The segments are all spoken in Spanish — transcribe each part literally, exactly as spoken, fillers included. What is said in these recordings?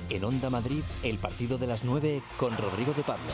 En Onda Madrid, el partido de las nueve con Rodrigo de Pablo.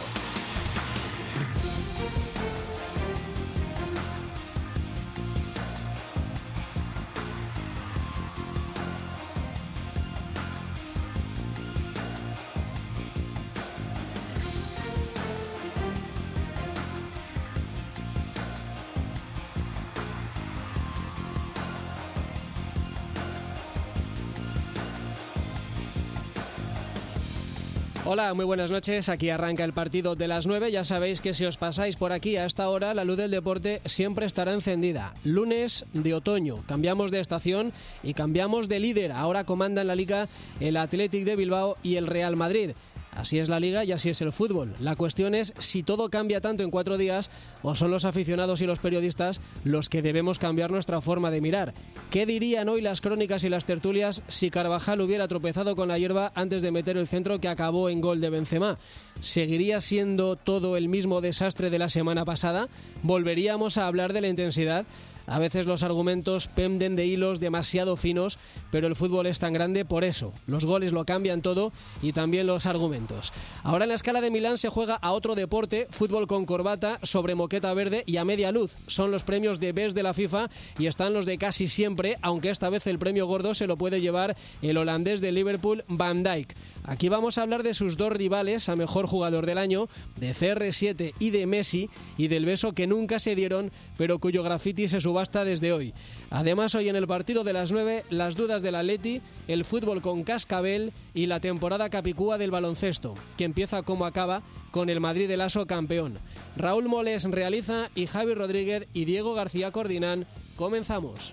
Hola, muy buenas noches. Aquí arranca el partido de las nueve. Ya sabéis que si os pasáis por aquí a esta hora, la luz del deporte siempre estará encendida. Lunes de otoño. Cambiamos de estación y cambiamos de líder. Ahora comandan la Liga el Athletic de Bilbao y el Real Madrid. Así es la Liga y así es el fútbol. La cuestión es si todo cambia tanto en cuatro días o son los aficionados y los periodistas los que debemos cambiar nuestra forma de mirar. ¿Qué dirían hoy las crónicas y las tertulias si Carvajal hubiera tropezado con la hierba antes de meter el centro que acabó en gol de Benzema? ¿Seguiría siendo todo el mismo desastre de la semana pasada? ¿Volveríamos a hablar de la intensidad? A veces los argumentos penden de hilos demasiado finos, pero el fútbol es tan grande por eso. Los goles lo cambian todo y también los argumentos. Ahora en la Scala de Milán se juega a otro deporte, fútbol con corbata, sobre moqueta verde y a media luz. Son los premios de Best de la FIFA y están los de casi siempre, aunque esta vez el premio gordo se lo puede llevar el holandés de Liverpool, Van Dijk. Aquí vamos a hablar de sus dos rivales a mejor jugador del año, de C R siete y de Messi, y del beso que nunca se dieron, pero cuyo graffiti se subasta desde hoy. Además, hoy en el partido de las nueve, las dudas del Atleti, el fútbol con cascabel y la temporada capicúa del baloncesto, que empieza como acaba con el Madrid del Aso campeón. Raúl Moles realiza y Javi Rodríguez y Diego García coordinan. Comenzamos.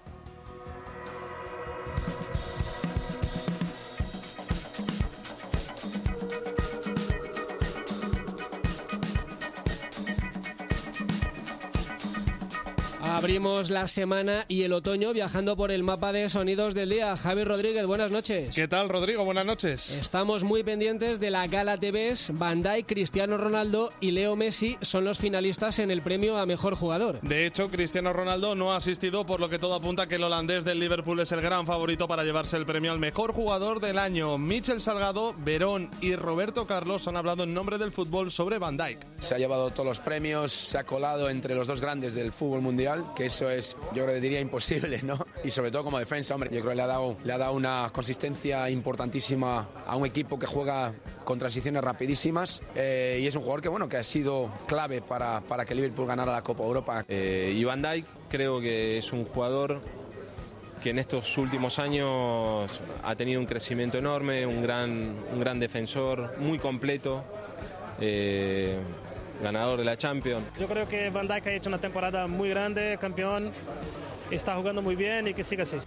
Abrimos la semana y el otoño viajando por el mapa de sonidos del día. Javi Rodríguez, buenas noches. ¿Qué tal, Rodrigo? Buenas noches. Estamos muy pendientes de la gala de Best. Van Dijk, Cristiano Ronaldo y Leo Messi son los finalistas en el premio a mejor jugador. De hecho, Cristiano Ronaldo no ha asistido, por lo que todo apunta que el holandés del Liverpool es el gran favorito para llevarse el premio al mejor jugador del año. Michel Salgado, Verón y Roberto Carlos han hablado en nombre del fútbol sobre Van Dijk. Se ha llevado todos los premios, se ha colado entre los dos grandes del fútbol mundial, que eso es, yo creo que diría imposible, ¿no? Y sobre todo como defensa, hombre, yo creo que le ha dado, le ha dado una consistencia importantísima a un equipo que juega con transiciones rapidísimas eh, y es un jugador que, bueno, que ha sido clave para, para que Liverpool ganara la Copa Europa. Eh, y Van Dijk creo que es un jugador que en estos últimos años ha tenido un crecimiento enorme, un gran, un gran defensor, muy completo. Eh, ganador de la Champions. Yo creo que Van Dijk ha hecho una temporada muy grande, campeón, está jugando muy bien y que siga así.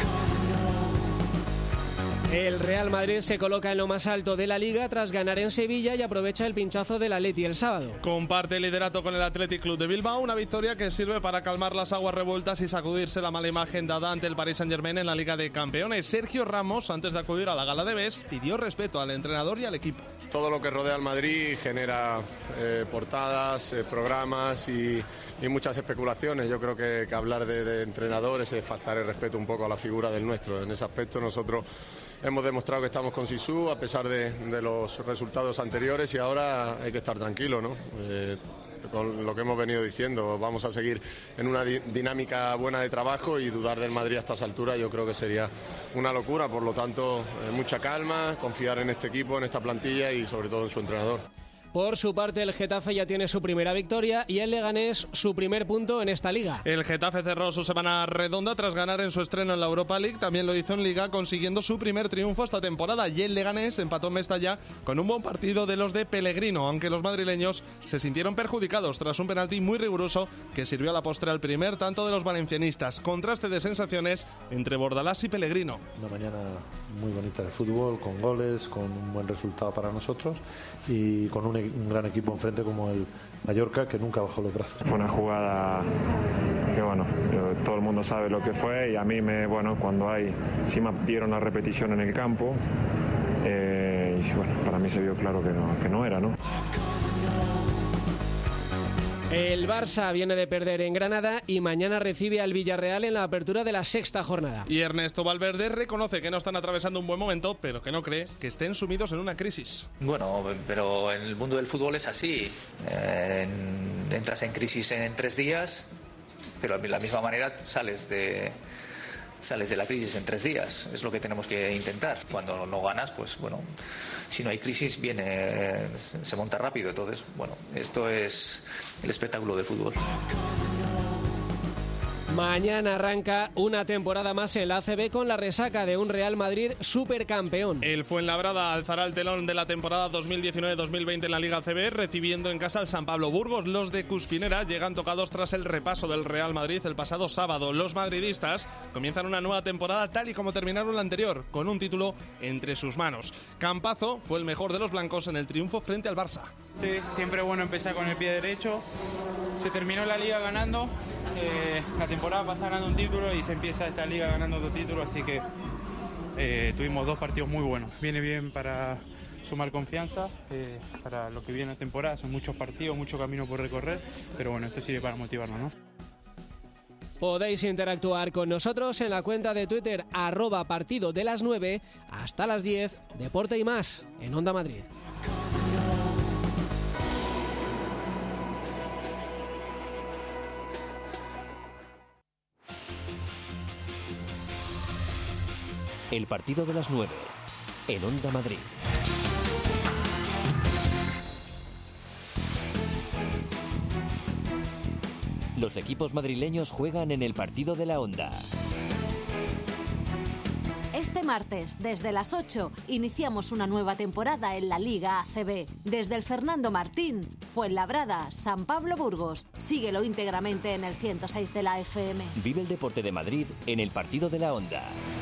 El Real Madrid se coloca en lo más alto de la Liga tras ganar en Sevilla y aprovecha el pinchazo del Atleti el sábado. Comparte el liderato con el Athletic Club de Bilbao, una victoria que sirve para calmar las aguas revueltas y sacudirse la mala imagen dada ante el Paris Saint-Germain en la Liga de Campeones. Sergio Ramos, antes de acudir a la gala de Best, pidió respeto al entrenador y al equipo. Todo lo que rodea al Madrid genera eh, portadas, eh, programas y, y muchas especulaciones. Yo creo que, que hablar de, de entrenadores es faltar el respeto un poco a la figura del nuestro. En ese aspecto nosotros hemos demostrado que estamos con Sisu a pesar de, de los resultados anteriores y ahora hay que estar tranquilo, ¿no? Eh, con lo que hemos venido diciendo, vamos a seguir en una di- dinámica buena de trabajo y dudar del Madrid a estas alturas yo creo que sería una locura, por lo tanto eh, mucha calma, confiar en este equipo, en esta plantilla y sobre todo en su entrenador. Por su parte, el Getafe ya tiene su primera victoria y el Leganés su primer punto en esta liga. El Getafe cerró su semana redonda tras ganar en su estreno en la Europa League. También lo hizo en Liga, consiguiendo su primer triunfo esta temporada. Y el Leganés empató en Mestalla con un buen partido de los de Pellegrino, aunque los madrileños se sintieron perjudicados tras un penalti muy riguroso que sirvió a la postre al primer tanto de los valencianistas. Contraste de sensaciones entre Bordalás y Pellegrino. Una mañana muy bonita de fútbol, con goles, con un buen resultado para nosotros y con un un gran equipo enfrente como el Mallorca, que nunca bajó los brazos. Fue una jugada que bueno, todo el mundo sabe lo que fue y a mí me, bueno, cuando hay, encima dieron la repetición en el campo eh, y bueno, para mí se vio claro que no, que no era, ¿no? El Barça viene de perder en Granada y mañana recibe al Villarreal en la apertura de la sexta jornada. Y Ernesto Valverde reconoce que no están atravesando un buen momento, pero que no cree que estén sumidos en una crisis. Bueno, pero en el mundo del fútbol es así. Eh, entras en crisis en tres días, pero de la misma manera sales de... sales de la crisis en tres días. Es lo que tenemos que intentar. Cuando no ganas, pues bueno, si no hay crisis, viene, se monta rápido. Entonces, bueno, esto es el espectáculo del fútbol. Mañana arranca una temporada más en la A C B con la resaca de un Real Madrid supercampeón. El Fuenlabrada alzará el telón de la temporada dos mil diecinueve dos mil veinte en la Liga A C B, recibiendo en casa al San Pablo Burgos. Los de Cuspinera llegan tocados tras el repaso del Real Madrid el pasado sábado. Los madridistas comienzan una nueva temporada tal y como terminaron la anterior, con un título entre sus manos. Campazo fue el mejor de los blancos en el triunfo frente al Barça. Sí, siempre bueno empezar con el pie derecho. Se terminó la Liga ganando. Eh, la temporada pasada ganando un título y se empieza esta liga ganando otro título, así que eh, tuvimos dos partidos muy buenos. Viene bien para sumar confianza eh, para lo que viene la temporada. Son muchos partidos, mucho camino por recorrer, pero bueno, esto sirve para motivarnos, ¿no? Podéis interactuar con nosotros en la cuenta de Twitter arroba partido de las nueve hasta las diez, Deporte y más en Onda Madrid. El partido de las nueve, en Onda Madrid. Los equipos madrileños juegan en el partido de la Onda. Este martes, desde las ocho, iniciamos una nueva temporada en la Liga A C B. Desde el Fernando Martín, Fuenlabrada, San Pablo Burgos. Síguelo íntegramente en el ciento seis de la F M. Vive el deporte de Madrid en el partido de la Onda.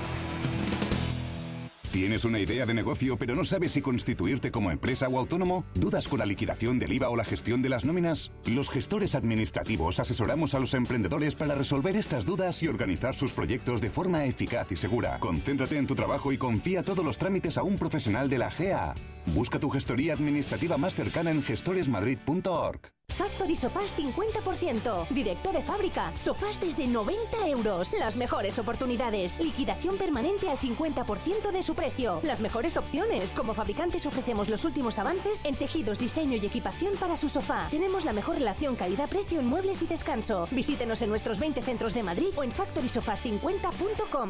¿Tienes una idea de negocio pero no sabes si constituirte como empresa o autónomo? ¿Dudas con la liquidación del I V A o la gestión de las nóminas? Los gestores administrativos asesoramos a los emprendedores para resolver estas dudas y organizar sus proyectos de forma eficaz y segura. Concéntrate en tu trabajo y confía todos los trámites a un profesional de la G A. Busca tu gestoría administrativa más cercana en gestores madrid punto org. Factory Sofás cincuenta por ciento. Directo de fábrica. Sofás desde noventa euros. Las mejores oportunidades. Liquidación permanente al cincuenta por ciento de su precio. Las mejores opciones. Como fabricantes ofrecemos los últimos avances en tejidos, diseño y equipación para su sofá. Tenemos la mejor relación calidad-precio en muebles y descanso. Visítenos en nuestros veinte centros de Madrid o en factory sofás cincuenta punto com.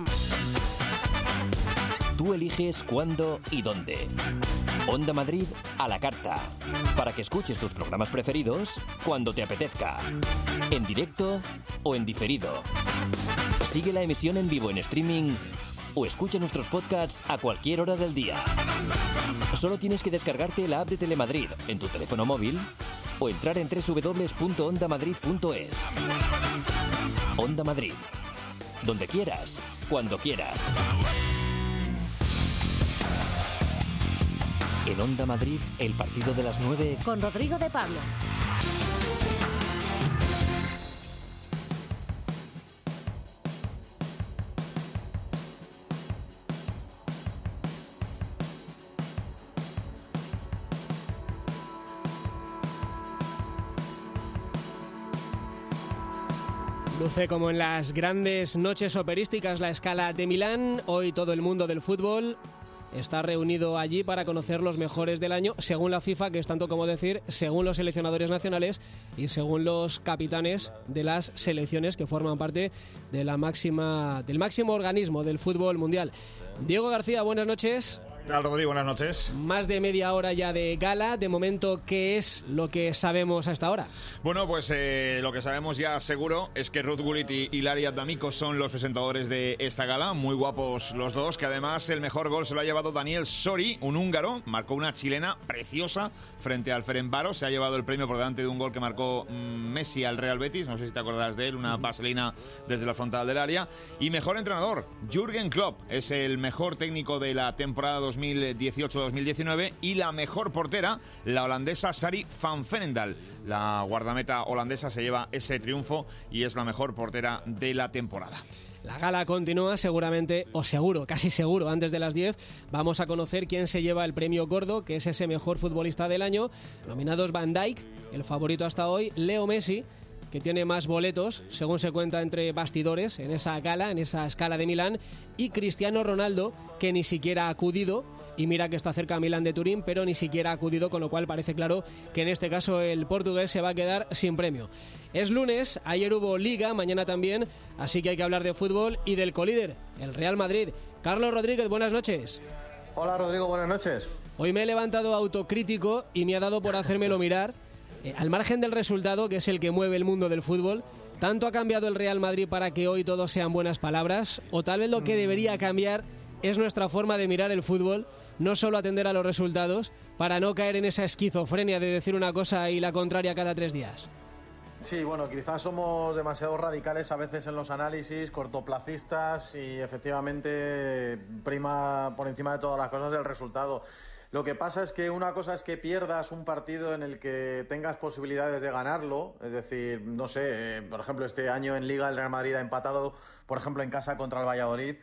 Tú eliges cuándo y dónde. Onda Madrid a la carta. Para que escuches tus programas preferidos cuando te apetezca. En directo o en diferido. Sigue la emisión en vivo en streaming o escucha nuestros podcasts a cualquier hora del día. Solo tienes que descargarte la app de Telemadrid en tu teléfono móvil o entrar en doble u doble u doble u punto onda madrid punto es. Onda Madrid. Donde quieras, cuando quieras. En Onda Madrid, el partido de las nueve con Rodrigo de Pablo. Luce como en las grandes noches operísticas la Scala de Milán. Hoy todo el mundo del fútbol está reunido allí para conocer los mejores del año, según la FIFA, que es tanto como decir, según los seleccionadores nacionales y según los capitanes de las selecciones que forman parte de la máxima, del máximo organismo del fútbol mundial. Diego García, buenas noches. ¿Qué tal, Rodrigo? Buenas noches. Más de media hora ya de gala. De momento, ¿qué es lo que sabemos hasta ahora? Bueno, pues eh, lo que sabemos ya seguro es que Ruud Gullit y Ilaria D'Amico son los presentadores de esta gala. Muy guapos los dos, que además el mejor gol se lo ha llevado Daniel Sori, un húngaro. Marcó una chilena preciosa frente al Ferencváros. Se ha llevado el premio por delante de un gol que marcó mmm, Messi al Real Betis. No sé si te acordarás de él, una vaselina desde la frontal del área. Y mejor entrenador, Jürgen Klopp. Es el mejor técnico de la temporada dos mil dieciocho dos mil diecinueve y la mejor portera, la holandesa Sari van Veenendaal. La guardameta holandesa se lleva ese triunfo y es la mejor portera de la temporada. La gala continúa seguramente, o seguro, casi seguro, antes de las diez. Vamos a conocer quién se lleva el premio gordo, que es ese mejor futbolista del año. Nominados Van Dijk, el favorito hasta hoy, Leo Messi, que tiene más boletos, según se cuenta entre bastidores, en esa gala, en esa escala de Milán, y Cristiano Ronaldo, que ni siquiera ha acudido. Y mira que está cerca Milán de Turín, pero ni siquiera ha acudido, con lo cual parece claro que en este caso el portugués se va a quedar sin premio. Es lunes, ayer hubo Liga, mañana también, así que hay que hablar de fútbol y del colíder, el Real Madrid. Carlos Rodríguez, buenas noches. Hola Rodrigo, buenas noches. Hoy me he levantado autocrítico y me ha dado por hacérmelo mirar. Eh, al margen del resultado, que es el que mueve el mundo del fútbol, ¿tanto ha cambiado el Real Madrid para que hoy todos sean buenas palabras? ¿O tal vez lo que debería cambiar es nuestra forma de mirar el fútbol? No solo atender a los resultados, para no caer en esa esquizofrenia de decir una cosa y la contraria cada tres días. Sí, bueno, quizás somos demasiado radicales a veces en los análisis, cortoplacistas, y efectivamente prima por encima de todas las cosas el resultado. Lo que pasa es que una cosa es que pierdas un partido en el que tengas posibilidades de ganarlo, es decir, no sé, eh, por ejemplo, este año en Liga el Real Madrid ha empatado, por ejemplo, en casa contra el Valladolid,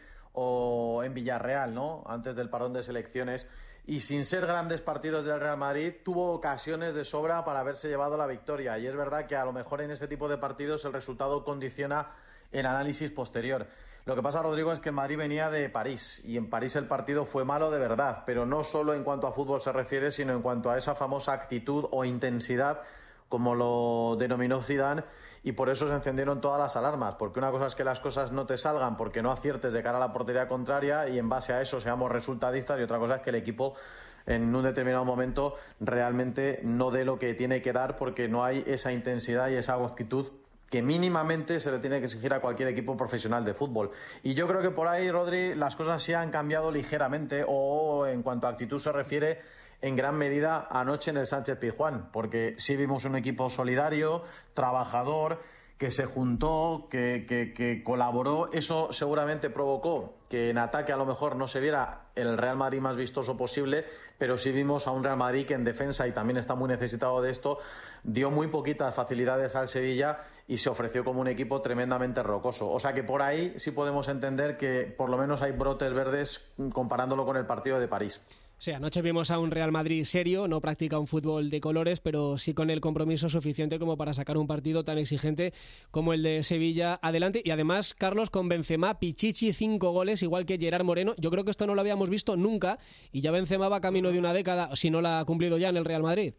o en Villarreal, ¿no?, antes del parón de selecciones, y sin ser grandes partidos del Real Madrid tuvo ocasiones de sobra para haberse llevado la victoria, y es verdad que a lo mejor en ese tipo de partidos el resultado condiciona el análisis posterior. Lo que pasa, Rodrigo, es que el Madrid venía de París, y en París el partido fue malo de verdad, pero no solo en cuanto a fútbol se refiere, sino en cuanto a esa famosa actitud o intensidad, como lo denominó Zidane, y por eso se encendieron todas las alarmas, porque una cosa es que las cosas no te salgan porque no aciertes de cara a la portería contraria y en base a eso seamos resultadistas, y otra cosa es que el equipo en un determinado momento realmente no dé lo que tiene que dar porque no hay esa intensidad y esa actitud que mínimamente se le tiene que exigir a cualquier equipo profesional de fútbol. Y yo creo que por ahí, Rodri, las cosas sí han cambiado ligeramente, o en cuanto a actitud se refiere, en gran medida anoche en el Sánchez-Pizjuán, porque sí vimos un equipo solidario, trabajador, que se juntó, que, que, que colaboró. Eso seguramente provocó que en ataque a lo mejor no se viera el Real Madrid más vistoso posible, pero sí vimos a un Real Madrid que en defensa, y también está muy necesitado de esto, dio muy poquitas facilidades al Sevilla y se ofreció como un equipo tremendamente rocoso. O sea que por ahí sí podemos entender que por lo menos hay brotes verdes comparándolo con el partido de París. Sí, anoche vimos a un Real Madrid serio, no practica un fútbol de colores, pero sí con el compromiso suficiente como para sacar un partido tan exigente como el de Sevilla adelante. Y además, Carlos, con Benzema, Pichichi, cinco goles, igual que Gerard Moreno. Yo creo que esto no lo habíamos visto nunca, y ya Benzema va camino de una década, si no la ha cumplido ya en el Real Madrid.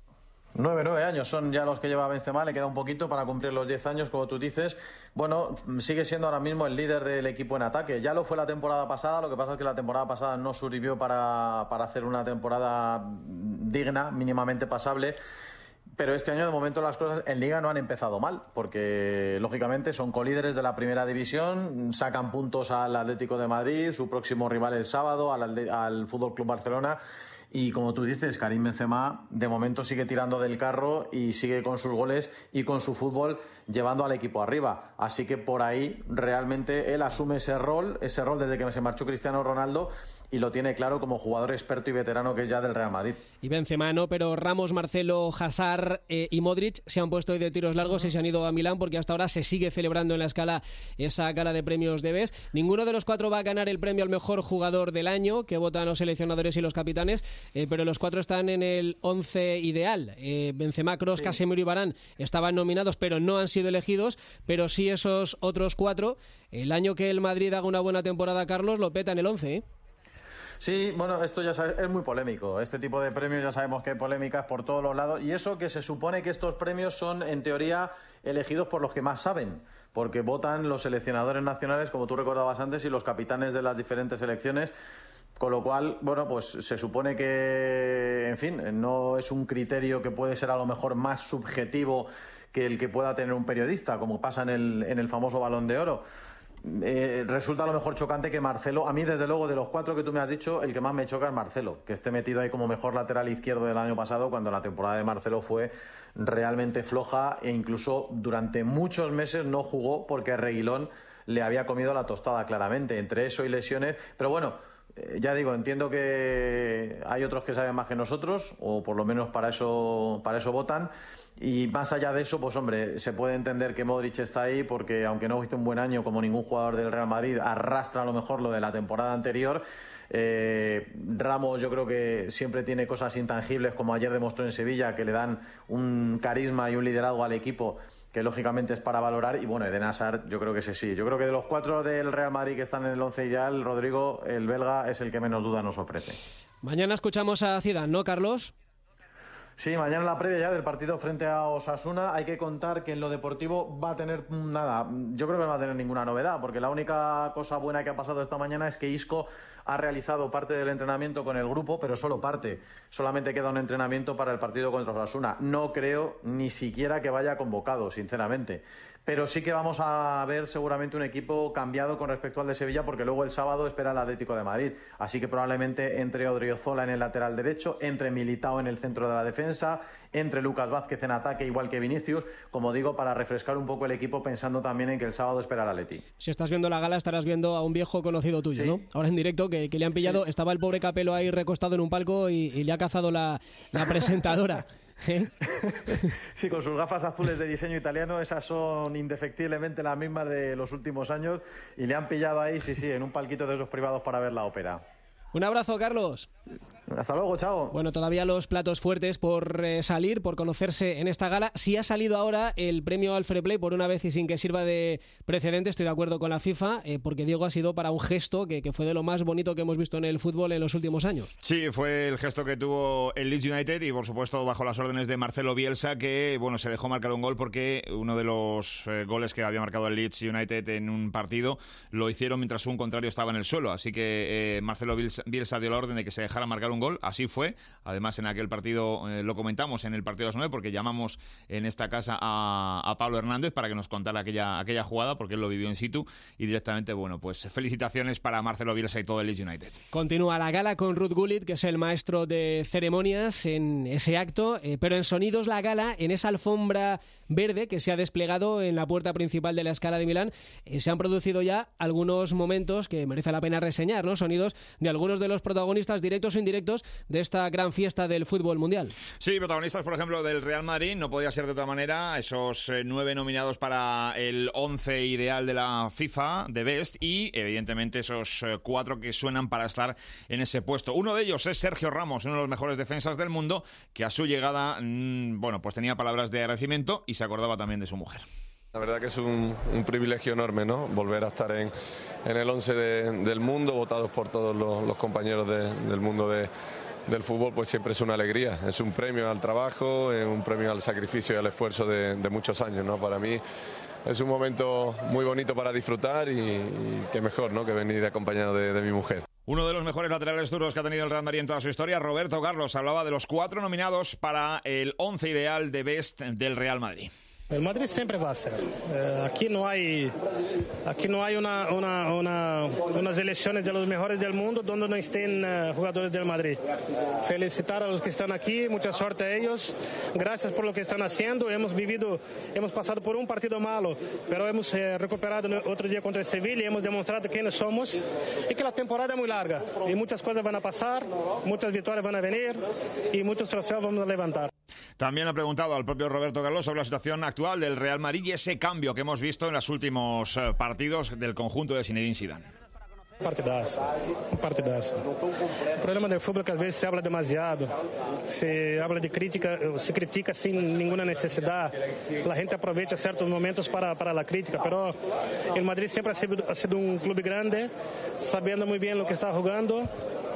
Nueve, nueve años son ya los que lleva Benzema, le queda un poquito para cumplir los diez años, como tú dices. Bueno, sigue siendo ahora mismo el líder del equipo en ataque. Ya lo fue la temporada pasada, lo que pasa es que la temporada pasada no sirvió para, para hacer una temporada digna, mínimamente pasable. Pero este año, de momento, las cosas en Liga no han empezado mal, porque, lógicamente, son colíderes de la primera división, sacan puntos al Atlético de Madrid, su próximo rival el sábado, al, al F C Barcelona. Y como tú dices, Karim Benzema de momento sigue tirando del carro y sigue con sus goles y con su fútbol llevando al equipo arriba. Así que por ahí realmente él asume ese rol, ese rol desde que se marchó Cristiano Ronaldo, y lo tiene claro como jugador experto y veterano que es ya del Real Madrid. Y Benzema no, pero Ramos, Marcelo, Hazard eh, y Modric se han puesto hoy de tiros largos y se han ido a Milán, porque hasta ahora se sigue celebrando en la escala esa gala de premios de B E S. Ninguno de los cuatro va a ganar el premio al mejor jugador del año, que votan los seleccionadores y los capitanes, eh, pero los cuatro están en el once ideal. Eh, Benzema, Kroos, sí. Casemiro y Varane estaban nominados, pero no han sido elegidos, pero sí esos otros cuatro. El año que el Madrid haga una buena temporada, Carlos, lo peta en el once, ¿eh? Sí, bueno, esto ya sabe, es muy polémico. Este tipo de premios ya sabemos que hay polémicas por todos los lados, y eso que se supone que estos premios son, en teoría, elegidos por los que más saben, porque votan los seleccionadores nacionales, como tú recordabas antes, y los capitanes de las diferentes selecciones. Con lo cual, bueno, pues se supone que, en fin, no es un criterio que puede ser a lo mejor más subjetivo que el que pueda tener un periodista, como pasa en el, en el famoso Balón de Oro. Eh, resulta a lo mejor chocante que Marcelo, a mí desde luego de los cuatro que tú me has dicho, el que más me choca es Marcelo, que esté metido ahí como mejor lateral izquierdo del año pasado, cuando la temporada de Marcelo fue realmente floja, e incluso durante muchos meses no jugó porque Reguilón le había comido la tostada claramente, entre eso y lesiones. Pero bueno, Eh, ya digo, entiendo que hay otros que saben más que nosotros, o por lo menos para eso, para eso votan. Y más allá de eso, pues hombre, se puede entender que Modric está ahí porque, aunque no ha visto un buen año como ningún jugador del Real Madrid, arrastra a lo mejor lo de la temporada anterior. Eh, Ramos yo creo que siempre tiene cosas intangibles, como ayer demostró en Sevilla, que le dan un carisma y un liderazgo al equipo que lógicamente es para valorar. Y bueno, Eden Hazard yo creo que ese sí. Yo creo que de los cuatro del Real Madrid que están en el once ideal, Rodrigo, el belga, es el que menos duda nos ofrece. Mañana escuchamos a Zidane, ¿no, Carlos? Sí, mañana en la previa ya del partido frente a Osasuna. Hay que contar que en lo deportivo va a tener nada, yo creo que no va a tener ninguna novedad, porque la única cosa buena que ha pasado esta mañana es que Isco ha realizado parte del entrenamiento con el grupo, pero solo parte. Solamente queda un entrenamiento para el partido contra Osasuna. No creo ni siquiera que vaya convocado, sinceramente. Pero sí que vamos a ver seguramente un equipo cambiado con respecto al de Sevilla, porque luego el sábado espera el Atlético de Madrid. Así que probablemente entre Odriozola en el lateral derecho, entre Militao en el centro de la defensa, entre Lucas Vázquez en ataque, igual que Vinicius, como digo, para refrescar un poco el equipo, pensando también en que el sábado espera el Atleti. Si estás viendo la gala, estarás viendo a un viejo conocido tuyo, sí. ¿no? Ahora en directo, que, que le han pillado, sí. Estaba el pobre Capello ahí recostado en un palco y, y le ha cazado la, la presentadora. ¿Eh? Sí, con sus gafas azules de diseño italiano, esas son indefectiblemente las mismas de los últimos años, y le han pillado ahí, sí, sí, en un palquito de esos privados para ver la ópera. Un abrazo, Carlos. Hasta luego, chao. Bueno, todavía los platos fuertes por eh, salir, por conocerse en esta gala. Si ha salido ahora el premio al Fair Play, por una vez y sin que sirva de precedente, estoy de acuerdo con la FIFA, eh, porque Diego ha sido para un gesto que, que fue de lo más bonito que hemos visto en el fútbol en los últimos años. Sí, fue el gesto que tuvo el Leeds United y, por supuesto, bajo las órdenes de Marcelo Bielsa, que bueno, se dejó marcar un gol porque uno de los eh, goles que había marcado el Leeds United en un partido lo hicieron mientras un contrario estaba en el suelo. Así que eh, Marcelo Bielsa, Bielsa dio la orden de que se dejara marcar un gol. Así fue. Además, en aquel partido, eh, lo comentamos en el partido de las nueve, porque llamamos en esta casa a, a Pablo Hernández para que nos contara aquella, aquella jugada, porque él lo vivió in situ, y directamente, bueno, pues felicitaciones para Marcelo Bielsa y todo el Leeds United. Continúa la gala con Ruud Gullit, que es el maestro de ceremonias en ese acto, eh, pero en sonidos la gala, en esa alfombra verde que se ha desplegado en la puerta principal de la Scala de Milán, eh, se han producido ya algunos momentos que merece la pena reseñar, ¿no? Sonidos de algunos de los protagonistas directos o indirectos de esta gran fiesta del fútbol mundial. Sí, protagonistas, por ejemplo, del Real Madrid, no podía ser de otra manera, esos eh, nueve nominados para el once ideal de la FIFA, de Best, y evidentemente esos eh, cuatro que suenan para estar en ese puesto. Uno de ellos es Sergio Ramos, uno de los mejores defensas del mundo, que a su llegada, mmm, bueno, pues tenía palabras de agradecimiento y se acordaba también de su mujer. La verdad que es un, un privilegio enorme, ¿no? Volver a estar en, en el once de, del mundo, votados por todos los, los compañeros de, del mundo de, del fútbol, pues siempre es una alegría. Es un premio al trabajo, es un premio al sacrificio y al esfuerzo de, de muchos años, ¿no? Para mí es un momento muy bonito para disfrutar y, y qué mejor, ¿no? Que venir acompañado de, de mi mujer. Uno de los mejores laterales zurdos que ha tenido el Real Madrid en toda su historia, Roberto Carlos, hablaba de los cuatro nominados para el once ideal de Best del Real Madrid. El Madrid siempre va a ser. Eh, aquí no hay, aquí no hay una, una, una, unas elecciones de los mejores del mundo donde no estén uh, jugadores del Madrid. Felicitar a los que están aquí, mucha suerte a ellos. Gracias por lo que están haciendo. Hemos vivido, hemos pasado por un partido malo, pero hemos eh, recuperado otro día contra el Sevilla y hemos demostrado quiénes somos y que la temporada es muy larga y muchas cosas van a pasar, muchas victorias van a venir y muchos trofeos vamos a levantar. También ha preguntado al propio Roberto Carlos sobre la situación actual del Real Madrid y ese cambio que hemos visto en los últimos partidos del conjunto de Zinedine Zidane. Partidazo, un partidazo. El problema del fútbol es que a veces se habla demasiado, se habla de crítica, se critica sin ninguna necesidad, la gente aprovecha ciertos momentos para, para la crítica, pero el Madrid siempre ha sido, ha sido un club grande, sabiendo muy bien lo que está jugando.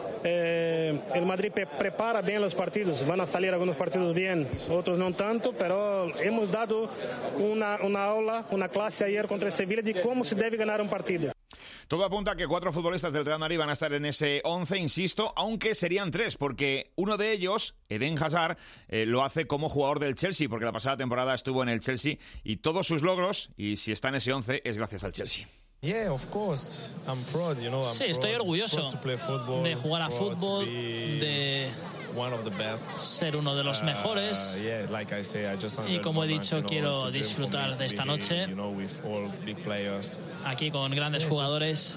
Eh, el Madrid pre prepara bien los partidos, van a salir algunos partidos bien, otros no tanto, pero hemos dado una, una aula, una clase ayer contra el Sevilla de cómo se debe ganar un partido. Todo apunta a que cuatro futbolistas del Real Madrid van a estar en ese once, insisto, aunque serían tres, porque uno de ellos, Eden Hazard, eh, lo hace como jugador del Chelsea, porque la pasada temporada estuvo en el Chelsea y todos sus logros, y si está en ese once, es gracias al Chelsea. Sí, estoy orgulloso de jugar a fútbol, de ser uno de los mejores y, como he dicho, quiero disfrutar de esta noche aquí con grandes jugadores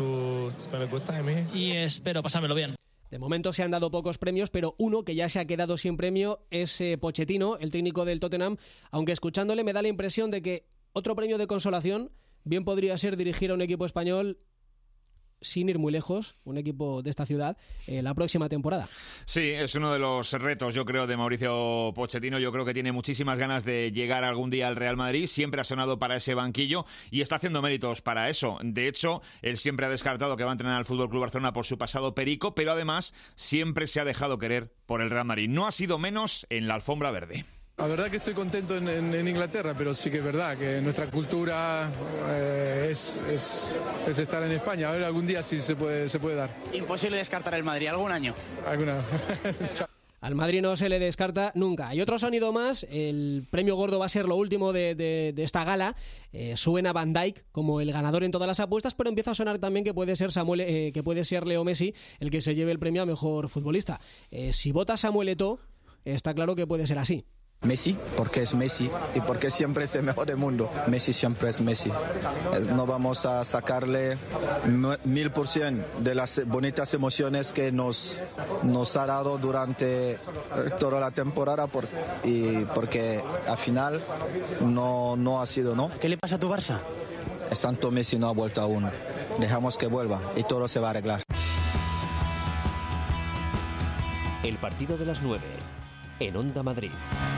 y espero pasármelo bien. De momento se han dado pocos premios, pero uno que ya se ha quedado sin premio es eh, Pochettino, el técnico del Tottenham, aunque escuchándole me da la impresión de que otro premio de consolación bien podría ser dirigir a un equipo español sin ir muy lejos, un equipo de esta ciudad, eh, la próxima temporada. Sí, es uno de los retos, yo creo, de Mauricio Pochettino. Yo creo que tiene muchísimas ganas de llegar algún día al Real Madrid. Siempre ha sonado para ese banquillo y está haciendo méritos para eso. De hecho, él siempre ha descartado que va a entrenar al F C Barcelona por su pasado perico, pero además siempre se ha dejado querer por el Real Madrid. No ha sido menos en la alfombra verde. La verdad que estoy contento en, en, en Inglaterra, pero sí que es verdad que nuestra cultura eh, es, es, es estar en España. A ver, algún día sí se puede, se puede dar. Imposible descartar el Madrid, ¿algún año? Alguna. Al Madrid no se le descarta nunca. Y otro sonido más, el premio gordo va a ser lo último de, de, de esta gala. Eh, suena Van Dijk como el ganador en todas las apuestas, pero empieza a sonar también que puede ser Samuel, eh, que puede ser Leo Messi el que se lleve el premio a mejor futbolista. Eh, si vota Samuel Eto'o, está claro que puede ser así. Messi, porque es Messi y porque siempre es el mejor del mundo. Messi siempre es Messi. Es, no vamos a sacarle mil por ciento de las bonitas emociones que nos, nos ha dado durante toda la temporada por, y porque al final no, no ha sido, ¿no? ¿Qué le pasa a tu Barça? Es tanto Messi no ha vuelto aún. Dejamos que vuelva y todo se va a arreglar. El partido de las nueve en Onda Madrid.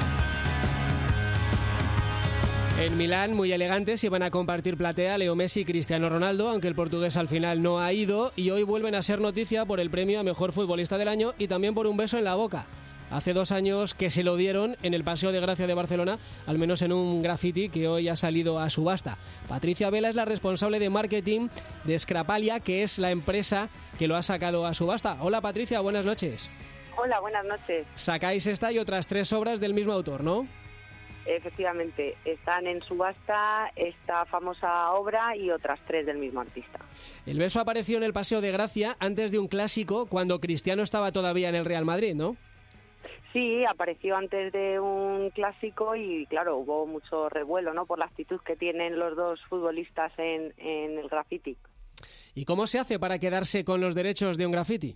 En Milán, muy elegantes, iban a compartir platea Leo Messi y Cristiano Ronaldo, aunque el portugués al final no ha ido, y hoy vuelven a ser noticia por el premio a Mejor Futbolista del Año y también por un beso en la boca. Hace dos años que se lo dieron en el Paseo de Gracia de Barcelona, al menos en un graffiti que hoy ha salido a subasta. Patricia Vela es la responsable de marketing de Skrapalia, que es la empresa que lo ha sacado a subasta. Hola Patricia, buenas noches. Hola, buenas noches. Sacáis esta y otras tres obras del mismo autor, ¿no? Efectivamente, están en subasta esta famosa obra y otras tres del mismo artista. El beso apareció en el Paseo de Gracia antes de un clásico, cuando Cristiano estaba todavía en el Real Madrid, ¿no? Sí, apareció antes de un clásico y claro, hubo mucho revuelo, ¿no?, por la actitud que tienen los dos futbolistas en, en el graffiti. ¿Y cómo se hace para quedarse con los derechos de un graffiti?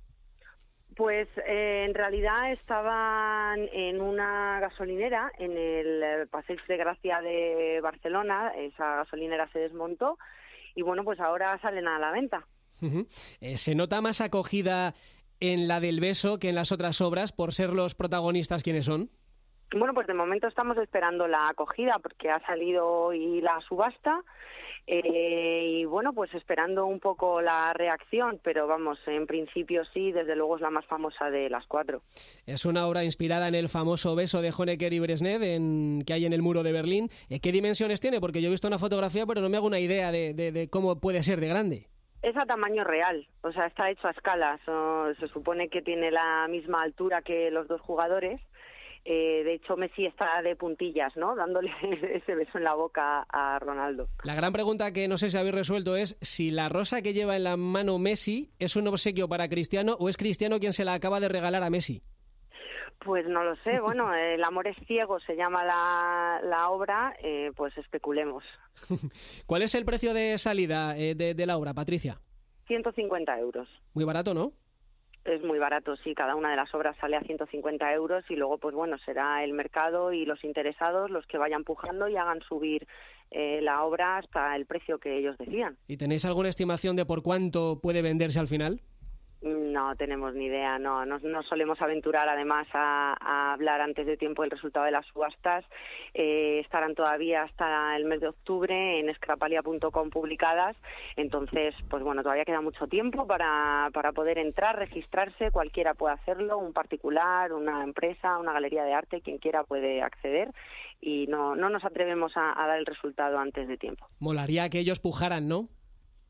Pues eh, en realidad estaban en una gasolinera en el Paseo de Gracia de Barcelona. Esa gasolinera se desmontó y bueno, pues ahora salen a la venta. Uh-huh. Eh, ¿Se nota más acogida en la del beso que en las otras obras por ser los protagonistas quienes son? Bueno, pues de momento estamos esperando la acogida porque ha salido hoy la subasta. Eh, y bueno, pues esperando un poco la reacción, pero vamos, en principio sí, desde luego es la más famosa de las cuatro. Es una obra inspirada en el famoso beso de Honecker y Brezhnev en, que hay en el muro de Berlín. ¿Qué dimensiones tiene? Porque yo he visto una fotografía, pero no me hago una idea de, de, de cómo puede ser de grande. Es a tamaño real, o sea, está hecho a escala. So, se supone que tiene la misma altura que los dos jugadores. Eh, de hecho, Messi está de puntillas, ¿no?, dándole ese beso en la boca a Ronaldo. La gran pregunta que no sé si habéis resuelto es si la rosa que lleva en la mano Messi es un obsequio para Cristiano o es Cristiano quien se la acaba de regalar a Messi. Pues no lo sé, bueno, El amor es ciego se llama la, la obra, eh, pues especulemos. ¿Cuál es el precio de salida eh, de, de la obra, Patricia? ciento cincuenta euros. Muy barato, ¿no? Es muy barato, sí, cada una de las obras sale a ciento cincuenta euros y luego, pues bueno, será el mercado y los interesados los que vayan pujando y hagan subir eh, la obra hasta el precio que ellos decidan. ¿Y tenéis alguna estimación de por cuánto puede venderse al final? No tenemos ni idea, no, no, no solemos aventurar además a, a hablar antes de tiempo del resultado de las subastas. Eh, estarán todavía hasta el mes de octubre en skrapalia punto com publicadas, entonces pues bueno, todavía queda mucho tiempo para, para poder entrar, registrarse, cualquiera puede hacerlo, un particular, una empresa, una galería de arte, quien quiera puede acceder y no, no nos atrevemos a, a dar el resultado antes de tiempo. Molaría que ellos pujaran, ¿no?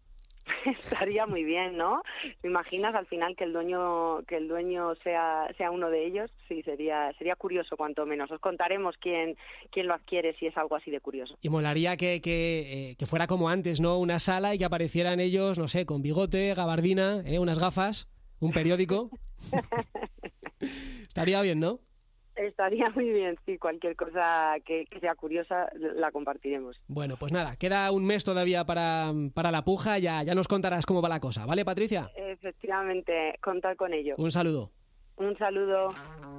Estaría muy bien, ¿no? ¿Te imaginas al final que el dueño que el dueño sea sea uno de ellos? Sí, sería sería curioso cuanto menos. Os contaremos quién quién lo adquiere si es algo así de curioso. Y molaría que, que, eh, que fuera como antes, ¿no? Una sala y que aparecieran ellos, no sé, con bigote, gabardina, ¿eh? Unas gafas, un periódico. Estaría bien, ¿no? Estaría muy bien, sí, cualquier cosa que, que sea curiosa la compartiremos. Bueno, pues nada, queda un mes todavía para, para la puja, ya, ya nos contarás cómo va la cosa, ¿vale, Patricia? Efectivamente, contar con ello. Un saludo. Un saludo.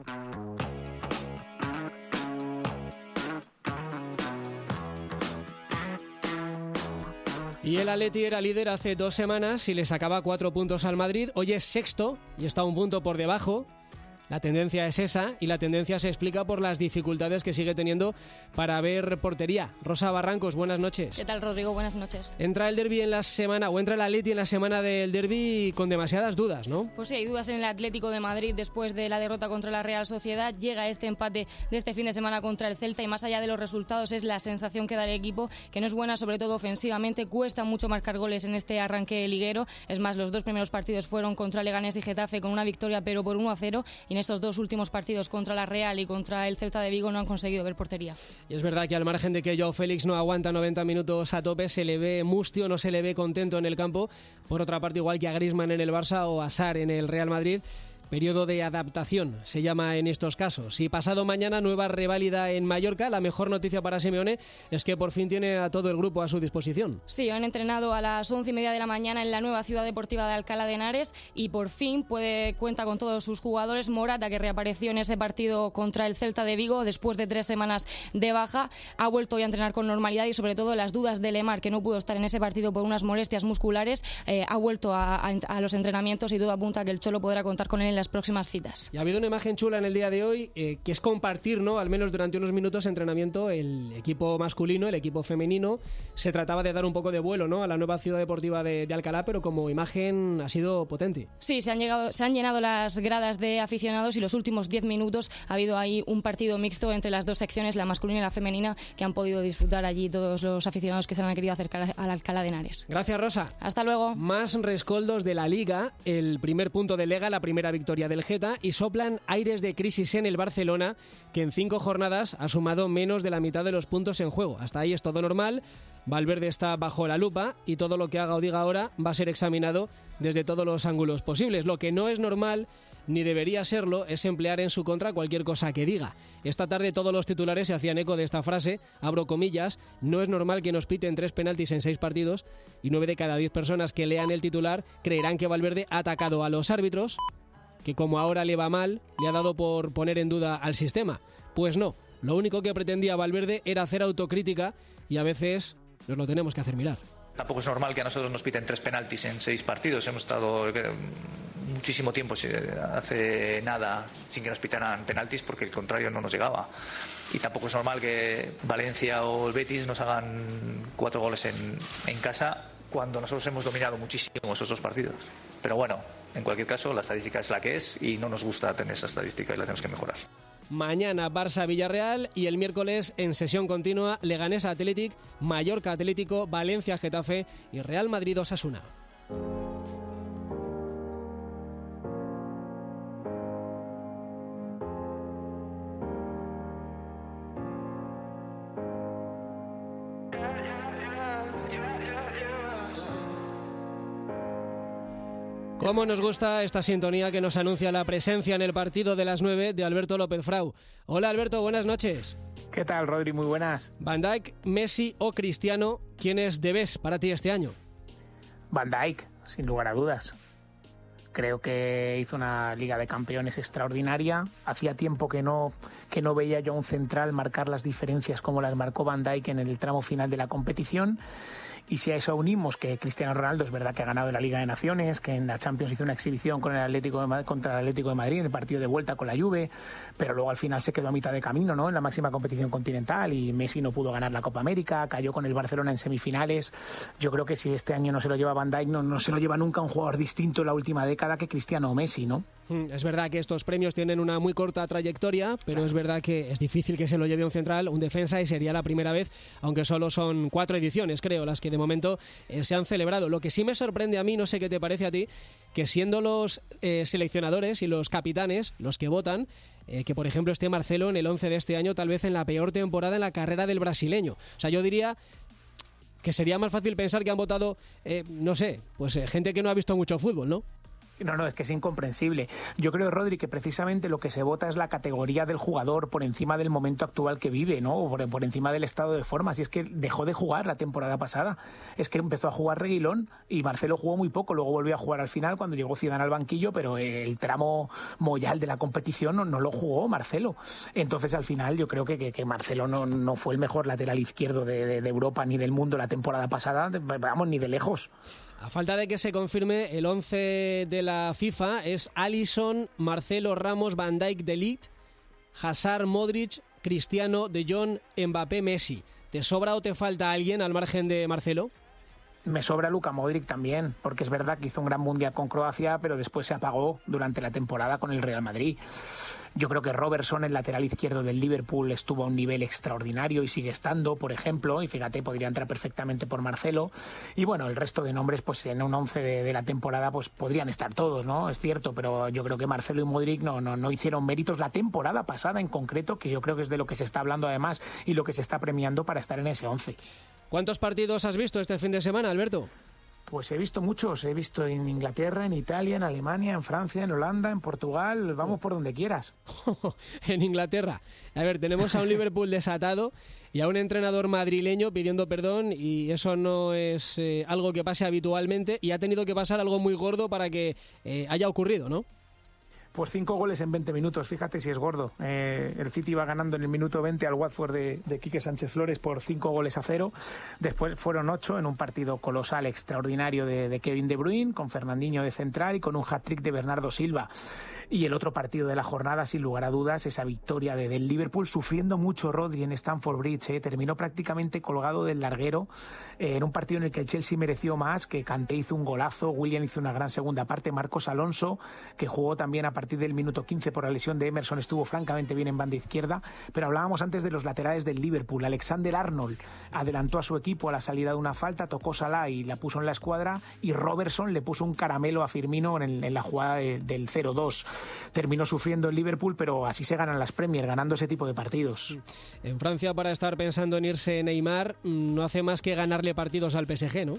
Y el Atleti era líder hace dos semanas y le sacaba cuatro puntos al Madrid, hoy es sexto y está un punto por debajo. La tendencia es esa y la tendencia se explica por las dificultades que sigue teniendo para ver portería. Rosa Barrancos, buenas noches. ¿Qué tal, Rodrigo? Buenas noches. Entra el derbi en la semana, o entra el Atleti en la semana del derbi con demasiadas dudas, ¿no? Pues sí, hay dudas en el Atlético de Madrid después de la derrota contra la Real Sociedad. Llega este empate de este fin de semana contra el Celta y más allá de los resultados es la sensación que da el equipo, que no es buena, sobre todo ofensivamente. Cuesta mucho marcar goles en este arranque liguero. Es más, los dos primeros partidos fueron contra Leganés y Getafe con una victoria, pero por uno a cero. Y en estos dos últimos partidos contra la Real y contra el Celta de Vigo no han conseguido ver portería. Y es verdad que al margen de que Joao Félix no aguanta noventa minutos a tope, se le ve mustio, no se le ve contento en el campo. Por otra parte, igual que a Griezmann en el Barça o a Sarr en el Real Madrid. Periodo de adaptación se llama en estos casos. Y pasado mañana nueva reválida en Mallorca. La mejor noticia para Simeone es que por fin tiene a todo el grupo a su disposición. Sí, han entrenado a las once y media de la mañana en la nueva ciudad deportiva de Alcalá de Henares y por fin puede cuenta con todos sus jugadores. Morata, que reapareció en ese partido contra el Celta de Vigo después de tres semanas de baja, ha vuelto hoy a entrenar con normalidad y sobre todo las dudas de Lemar, que no pudo estar en ese partido por unas molestias musculares, eh, ha vuelto a, a, a los entrenamientos y todo apunta a que el Cholo podrá contar con él en las próximas citas. Y ha habido una imagen chula en el día de hoy, eh, que es compartir, ¿no?, al menos durante unos minutos, entrenamiento, el equipo masculino, el equipo femenino. Se trataba de dar un poco de vuelo, ¿no?, a la nueva ciudad deportiva de, de Alcalá, pero como imagen ha sido potente. Sí, se han, llegado, se han llenado las gradas de aficionados y los últimos diez minutos ha habido ahí un partido mixto entre las dos secciones, la masculina y la femenina, que han podido disfrutar allí todos los aficionados que se han querido acercar al Alcalá de Henares. Gracias, Rosa. Hasta luego. Más rescoldos de la Liga, el primer punto de Lega, la primera victoria del Geta, y soplan aires de crisis en el Barcelona, que en cinco jornadas ha sumado menos de la mitad de los puntos en juego. Hasta ahí es todo normal. Valverde está bajo la lupa y todo lo que haga o diga ahora va a ser examinado desde todos los ángulos posibles. Lo que no es normal, ni debería serlo, es emplear en su contra cualquier cosa que diga. Esta tarde todos los titulares se hacían eco de esta frase, abro comillas: no es normal que nos piten tres penaltis en seis partidos, y nueve de cada diez personas que lean el titular creerán que Valverde ha atacado a los árbitros, que como ahora le va mal, le ha dado por poner en duda al sistema. Pues no, lo único que pretendía Valverde era hacer autocrítica y a veces nos lo tenemos que hacer mirar. Tampoco es normal que a nosotros nos piten tres penaltis en seis partidos. Hemos estado muchísimo tiempo, hace nada, sin que nos pitaran penaltis porque el contrario no nos llegaba. Y tampoco es normal que Valencia o el Betis nos hagan cuatro goles en, en casa cuando nosotros hemos dominado muchísimo esos dos partidos. Pero bueno, en cualquier caso, la estadística es la que es y no nos gusta tener esa estadística y la tenemos que mejorar. Mañana Barça-Villarreal y el miércoles en sesión continua Leganés Athletic, Mallorca Atlético, Valencia Getafe y Real Madrid Osasuna. Cómo nos gusta esta sintonía que nos anuncia la presencia en el partido de las nueve de Alberto López Frau. Hola Alberto, buenas noches. ¿Qué tal, Rodri? Muy buenas. Van Dijk, Messi o Cristiano, ¿quiénes debes para ti este año? Van Dijk, sin lugar a dudas. Creo que hizo una Liga de Campeones extraordinaria. Hacía tiempo que no, que no veía yo a un central marcar las diferencias como las marcó Van Dijk en el tramo final de la competición. Y si a eso unimos que Cristiano Ronaldo es verdad que ha ganado la Liga de Naciones, que en la Champions hizo una exhibición con el Atlético de Madrid, contra el Atlético de Madrid en el partido de vuelta con la Juve, pero luego al final se quedó a mitad de camino, ¿no?, en la máxima competición continental, y Messi no pudo ganar la Copa América, cayó con el Barcelona en semifinales. Yo creo que si este año no se lo lleva Van Dijk, no, no se lo lleva nunca un jugador distinto en la última década que Cristiano o Messi, ¿no? Es verdad que estos premios tienen una muy corta trayectoria, pero claro, es verdad que es difícil que se lo lleve un central, un defensa, y sería la primera vez, aunque solo son cuatro ediciones, creo, las que que de momento eh, se han celebrado. Lo que sí me sorprende a mí, no sé qué te parece a ti, que siendo los eh, seleccionadores y los capitanes los que votan, eh, que por ejemplo esté Marcelo en el once de este año, tal vez en la peor temporada en la carrera del brasileño. O sea, yo diría que sería más fácil pensar que han votado, eh, no sé, pues eh, gente que no ha visto mucho fútbol, ¿no? No, no, es que es incomprensible. Yo creo, Rodri, que precisamente lo que se vota es la categoría del jugador por encima del momento actual que vive, ¿no? Por, por encima del estado de forma. Si es que dejó de jugar la temporada pasada. Es que empezó a jugar Reguilón y Marcelo jugó muy poco. Luego volvió a jugar al final cuando llegó Zidane al banquillo, pero el tramo moyal de la competición no, no lo jugó Marcelo. Entonces, al final, yo creo que, que, que Marcelo no, no fue el mejor lateral izquierdo de, de, de Europa ni del mundo la temporada pasada. Vamos, ni de lejos. A falta de que se confirme, el once de la FIFA es Alisson, Marcelo, Ramos, Van Dijk, De Ligt, Hazard, Modric, Cristiano, De Jong, Mbappé, Messi. ¿Te sobra o te falta alguien al margen de Marcelo? Me sobra Luka Modric también, porque es verdad que hizo un gran mundial con Croacia, pero después se apagó durante la temporada con el Real Madrid. Yo creo que Robertson, el lateral izquierdo del Liverpool, estuvo a un nivel extraordinario y sigue estando, por ejemplo, y fíjate, podría entrar perfectamente por Marcelo. Y bueno, el resto de nombres, pues en un once de, de la temporada, pues podrían estar todos, ¿no? Es cierto, pero yo creo que Marcelo y Modric no, no, no hicieron méritos la temporada pasada en concreto, que yo creo que es de lo que se está hablando además y lo que se está premiando para estar en ese once. ¿Cuántos partidos has visto este fin de semana, Alberto? Pues he visto muchos, he visto en Inglaterra, en Italia, en Alemania, en Francia, en Holanda, en Portugal, vamos por donde quieras. En Inglaterra. A ver, tenemos a un Liverpool desatado y a un entrenador madrileño pidiendo perdón, y eso no es eh, algo que pase habitualmente, y ha tenido que pasar algo muy gordo para que eh, haya ocurrido, ¿no? Pues cinco goles en veinte minutos, fíjate si es gordo. Eh, el City iba ganando en el minuto veinte al Watford de, de Quique Sánchez Flores por cinco goles a cero. Después fueron ocho en un partido colosal, extraordinario de, de Kevin De Bruyne, con Fernandinho de central y con un hat-trick de Bernardo Silva. Y el otro partido de la jornada, sin lugar a dudas, esa victoria de, del Liverpool, sufriendo mucho Rodri en Stamford Bridge. Eh. Terminó prácticamente colgado del larguero. Eh, en un partido en el que el Chelsea mereció más, que Kanté hizo un golazo, Willian hizo una gran segunda parte, Marcos Alonso, que jugó también a partir del minuto quince por la lesión de Emerson, estuvo francamente bien en banda izquierda. Pero hablábamos antes de los laterales del Liverpool. Alexander Arnold adelantó a su equipo a la salida de una falta, tocó Salah y la puso en la escuadra, y Robertson le puso un caramelo a Firmino en, el, en la jugada de, del cero dos. Terminó sufriendo el Liverpool, pero así se ganan las Premier, ganando ese tipo de partidos. En Francia, para estar pensando en irse Neymar, no hace más que ganarle partidos al P S G, ¿no?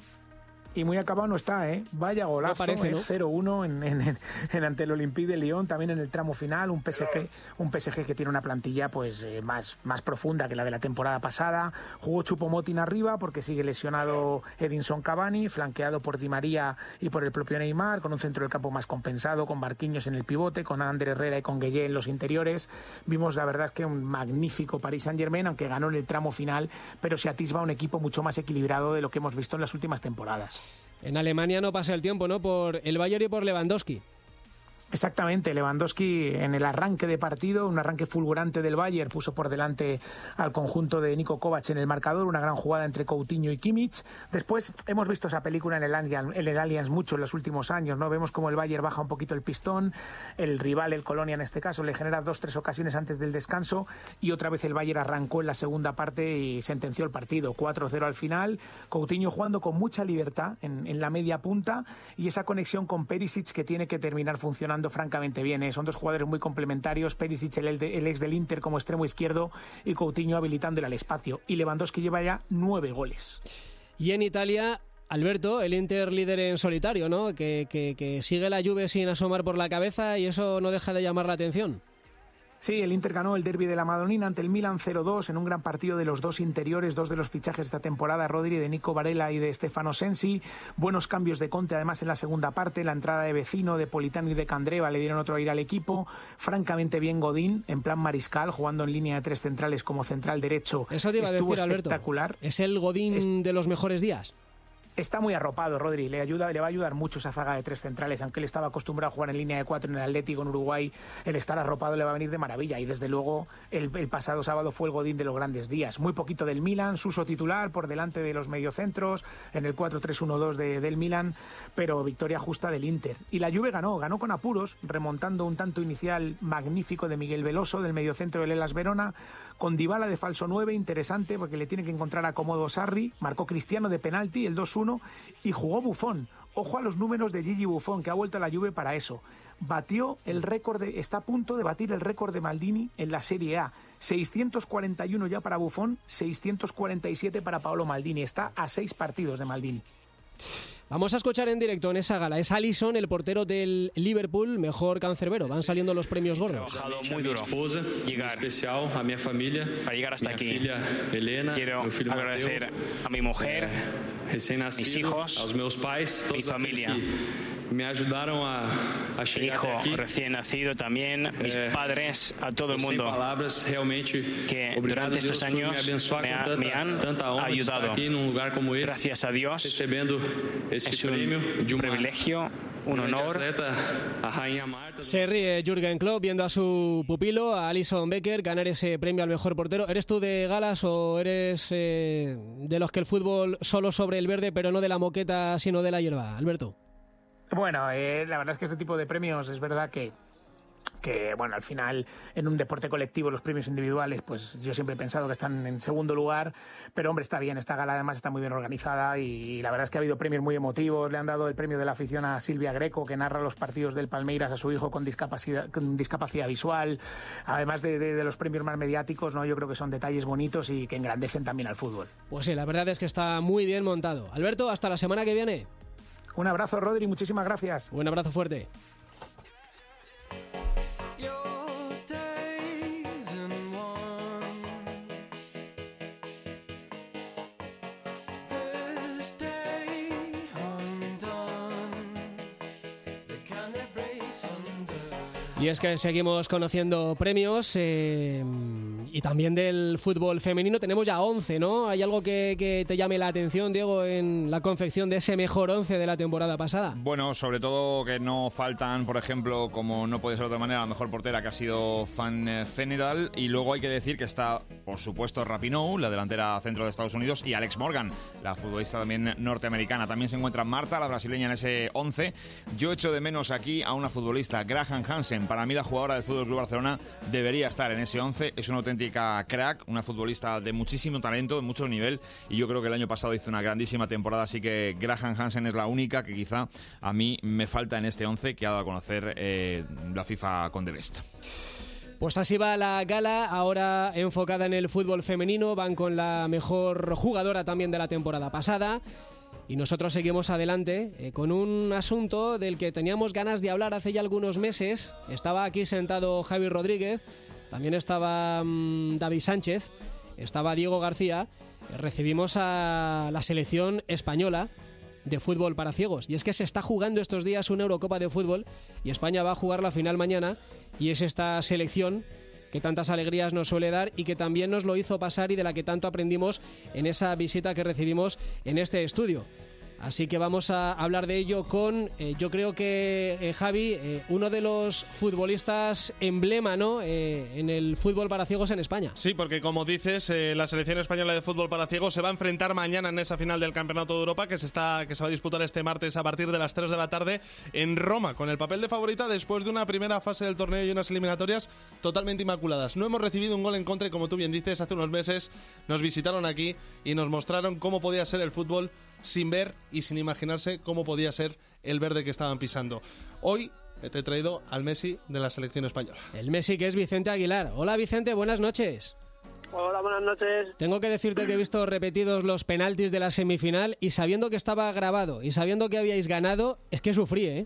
Y muy acabado no está, ¿eh? Vaya golazo, no parece, ¿no? cero uno en, en, en ante el Olympique de Lyon, también en el tramo final, un P S G, un P S G que tiene una plantilla pues eh, más, más profunda que la de la temporada pasada. Jugó Choupo-Moting arriba porque sigue lesionado Edinson Cavani, flanqueado por Di María y por el propio Neymar, con un centro del campo más compensado, con Marquinhos en el pivote, con Ander Herrera y con Gueye en los interiores. Vimos, la verdad es que un magnífico Paris Saint-Germain, aunque ganó en el tramo final, pero se atisba un equipo mucho más equilibrado de lo que hemos visto en las últimas temporadas. En Alemania no pasa el tiempo, ¿no? Por el Bayern y por Lewandowski. Exactamente, Lewandowski en el arranque de partido, un arranque fulgurante del Bayern, puso por delante al conjunto de Niko Kovac en el marcador, una gran jugada entre Coutinho y Kimmich. Después hemos visto esa película en el Allianz, en el Allianz mucho en los últimos años, ¿no? Vemos como el Bayern baja un poquito el pistón, el rival, el Colonia en este caso, le genera dos, tres ocasiones antes del descanso, y otra vez el Bayern arrancó en la segunda parte y sentenció el partido, cuatro cero al final. Coutinho jugando con mucha libertad en, en la media punta, y esa conexión con Perisic que tiene que terminar funcionando francamente bien, ¿eh? Son dos jugadores muy complementarios, Perisic el, el ex del Inter como extremo izquierdo y Coutinho habilitándole al espacio, y Lewandowski lleva ya nueve goles. Y en Italia, Alberto, el Inter líder en solitario, ¿no? Que, que, que sigue la Juve sin asomar por la cabeza, y eso no deja de llamar la atención. Sí, el Inter ganó el derbi de la Madonina ante el Milan cero dos en un gran partido de los dos interiores, dos de los fichajes de esta temporada, Rodri, de Nico Varela y de Stefano Sensi. Buenos cambios de Conte además en la segunda parte, la entrada de Vecino, de Politano y de Candreva le dieron otro aire al equipo. Francamente bien Godín, en plan Mariscal, jugando en línea de tres centrales como central derecho. Eso te iba a decir, Alberto. Espectacular. ¿Es el Godín es... de los mejores días? está muy arropado, Rodri, le ayuda, le va a ayudar mucho esa zaga de tres centrales, aunque él estaba acostumbrado a jugar en línea de cuatro en el Atlético en Uruguay, el estar arropado le va a venir de maravilla, y desde luego el, el pasado sábado fue el Godín de los grandes días, muy poquito del Milan, Suso titular por delante de los mediocentros, en el cuatro tres uno dos de, del Milan, pero victoria justa del Inter, y la Juve ganó, ganó con apuros, remontando un tanto inicial magnífico de Miguel Veloso, del mediocentro del Hellas Verona, con Dybala de falso nueve, interesante porque le tiene que encontrar acomodo Sarri, marcó Cristiano de penalti, el dos uno, y jugó Buffon. Ojo a los números de Gigi Buffon, que ha vuelto a la Juve para eso. Batió el récord, de, está a punto de batir el récord de Maldini en la Serie A. seiscientos cuarenta y uno ya para Buffon, seiscientos cuarenta y siete para Paolo Maldini. Está a seis partidos de Maldini. Vamos a escuchar en directo en esa gala. Es Alisson, el portero del Liverpool, mejor cancerbero. Van saliendo los premios gordos. He trabajado muy duro llegar, especial a mi familia, para llegar hasta aquí. Elena, quiero agradecer Mateo, a mi mujer, eh, mis hijos, a mis pais, mi familia. Me ayudaron a, a llegar hijo aquí. Recién nacido también, mis eh, padres, a todo el mundo palabras, que durante estos años me, me, ha, tanta, me han ayudado. Aquí en un lugar como este, gracias a Dios, recibiendo este es premio, un privilegio, un honor. Se ríe Jürgen Klopp viendo a su pupilo, a Alisson Becker, ganar ese premio al mejor portero. ¿Eres tú de galas o eres eh, de los que el fútbol solo sobre el verde, pero no de la moqueta, sino de la hierba, Alberto? Bueno, eh, la verdad es que este tipo de premios es verdad que, que, bueno, al final en un deporte colectivo los premios individuales, pues yo siempre he pensado que están en segundo lugar, pero hombre, está bien, esta gala además está muy bien organizada y, y la verdad es que ha habido premios muy emotivos. Le han dado el premio de la afición a Silvia Greco, que narra los partidos del Palmeiras a su hijo con discapacidad, con discapacidad visual, además de, de, de los premios más mediáticos, ¿no? Yo creo que son detalles bonitos y que engrandecen también al fútbol. Pues sí, la verdad es que está muy bien montado. Alberto, hasta la semana que viene. Un abrazo, Rodri, muchísimas gracias. Un abrazo fuerte. Y es que seguimos conociendo premios eh, y también del fútbol femenino. Tenemos ya once, ¿no? ¿Hay algo que, que te llame la atención, Diego, en la confección de ese mejor once de la temporada pasada? Bueno, sobre todo que no faltan, por ejemplo, como no puede ser de otra manera, la mejor portera que ha sido Fan Fenedal. Y luego hay que decir que está, por supuesto, Rapinoe, la delantera centro de Estados Unidos, y Alex Morgan, la futbolista también norteamericana. También se encuentra Marta, la brasileña, en ese once. Yo echo de menos aquí a una futbolista, Graham Hansen. Para mí la jugadora del F C Barcelona debería estar en ese once. Es una auténtica crack, una futbolista de muchísimo talento, de mucho nivel, y yo creo que el año pasado hizo una grandísima temporada, así que Graham Hansen es la única que quizá a mí me falta en este once que ha dado a conocer eh, la FIFA con The Best. Pues así va la gala, ahora enfocada en el fútbol femenino. Van con la mejor jugadora también de la temporada pasada. Y nosotros seguimos adelante eh, con un asunto del que teníamos ganas de hablar hace ya algunos meses. Estaba aquí sentado Javi Rodríguez, también estaba mmm, David Sánchez, estaba Diego García. Eh, recibimos a la selección española de fútbol para ciegos. Y es que se está jugando estos días una Eurocopa de fútbol y España va a jugar la final mañana, y es esta selección que tantas alegrías nos suele dar y que también nos lo hizo pasar y de la que tanto aprendimos en esa visita que recibimos en este estudio. Así que vamos a hablar de ello con, eh, yo creo que, eh, Javi, eh, uno de los futbolistas emblema, ¿no?, eh, en el fútbol para ciegos en España. Sí, porque como dices, eh, la selección española de fútbol para ciegos se va a enfrentar mañana en esa final del Campeonato de Europa que se, está, que se va a disputar este martes a partir de las tres de la tarde en Roma, con el papel de favorita después de una primera fase del torneo y unas eliminatorias totalmente inmaculadas. No hemos recibido un gol en contra y, como tú bien dices, hace unos meses nos visitaron aquí y nos mostraron cómo podía ser el fútbol sin ver y sin imaginarse cómo podía ser el verde que estaban pisando. Hoy te he traído al Messi de la selección española. El Messi, que es Vicente Aguilar. Hola, Vicente, buenas noches. Hola, buenas noches. Tengo que decirte que he visto repetidos los penaltis de la semifinal y sabiendo que estaba grabado y sabiendo que habíais ganado, es que sufrí, ¿eh?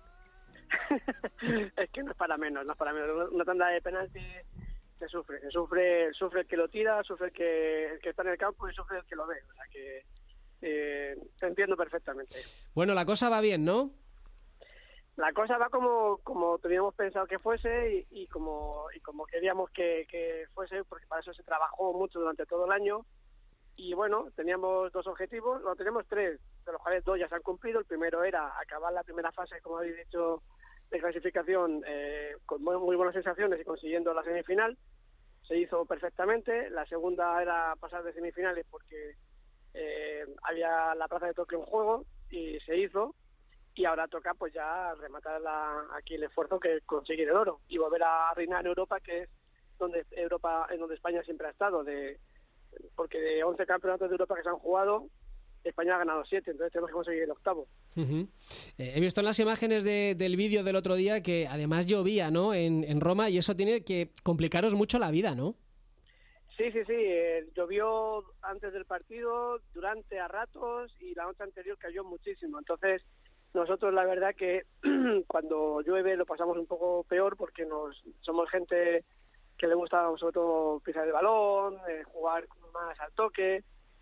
Es que no es para menos, no es para menos. Una tanda de penaltis se sufre, se sufre, sufre el que lo tira, sufre el que, el que está en el campo y sufre el que lo ve. O sea que Eh, te entiendo perfectamente. Bueno, la cosa va bien, ¿no? La cosa va como como teníamos pensado que fuese y, y como y como queríamos que, que fuese, porque para eso se trabajó mucho durante todo el año Y bueno, teníamos dos objetivos, no, tenemos tres, de los cuales dos ya se han cumplido. El primero era acabar la primera fase, como habéis dicho, de clasificación eh, con muy, muy buenas sensaciones y consiguiendo la semifinal. Se hizo perfectamente. La segunda era pasar de semifinales porque eh, había la plaza de Tokio en juego y se hizo. Y ahora toca pues ya rematar la, aquí el esfuerzo que conseguir el oro y volver a reinar en Europa, que es donde Europa, en donde España siempre ha estado, de porque de once campeonatos de Europa que se han jugado, España ha ganado siete, entonces tenemos que conseguir el octavo. Uh-huh. Eh, he visto en las imágenes de, del vídeo del otro día que además llovía, ¿no?, en, en Roma, y eso tiene que complicaros mucho la vida, ¿no? Sí, sí, sí, eh, llovió antes del partido, durante a ratos, y la noche anterior cayó muchísimo, entonces nosotros la verdad que cuando llueve lo pasamos un poco peor porque nos somos gente que le gusta sobre todo pisar el balón, eh, jugar más al toque,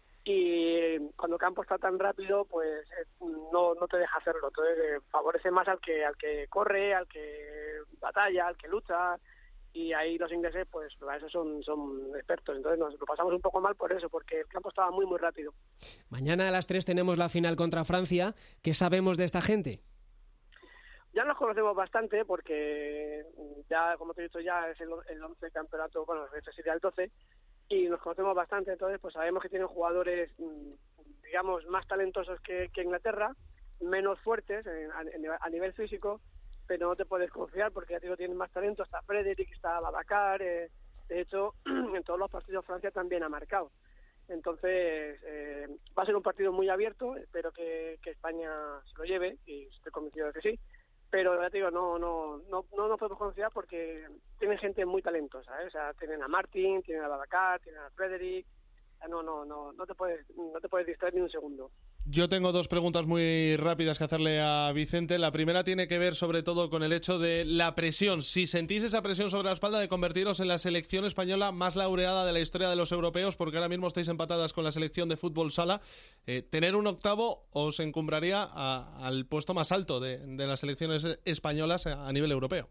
y cuando el campo está tan rápido pues eh, no no te deja hacerlo, entonces eh, favorece más al que al que corre, al que batalla, al que lucha, y ahí los ingleses pues para eso son son expertos, entonces nos lo pasamos un poco mal por eso, porque el campo estaba muy muy rápido. Mañana a las tres tenemos la final contra Francia. ¿Qué sabemos de esta gente? Ya nos conocemos bastante porque ya, como te he dicho, ya es el, el once campeonato, bueno, este sería el doce, y nos conocemos bastante, entonces pues sabemos que tienen jugadores, digamos, más talentosos que, que Inglaterra, menos fuertes en, a, a nivel físico, pero no te puedes confiar porque ya te digo, tienen más talento, está Frederick, está Babacar, eh, de hecho, en todos los partidos Francia también ha marcado. Entonces, eh, va a ser un partido muy abierto, espero que, que España se lo lleve, y estoy convencido de que sí. Pero ya te digo, no no no no nos podemos confiar porque tienen gente muy talentosa, ¿eh? O sea, tienen a Martin, tienen a Babacar, tienen a Frederick, no no no no te puedes no te puedes distraer ni un segundo. Yo tengo dos preguntas muy rápidas que hacerle a Vicente. La primera tiene que ver sobre todo con el hecho de la presión. Si sentís esa presión sobre la espalda de convertiros en la selección española más laureada de la historia de los europeos, porque ahora mismo estáis empatadas con la selección de fútbol sala, eh, tener un octavo os encumbraría a, al puesto más alto de, de las selecciones españolas a, a nivel europeo.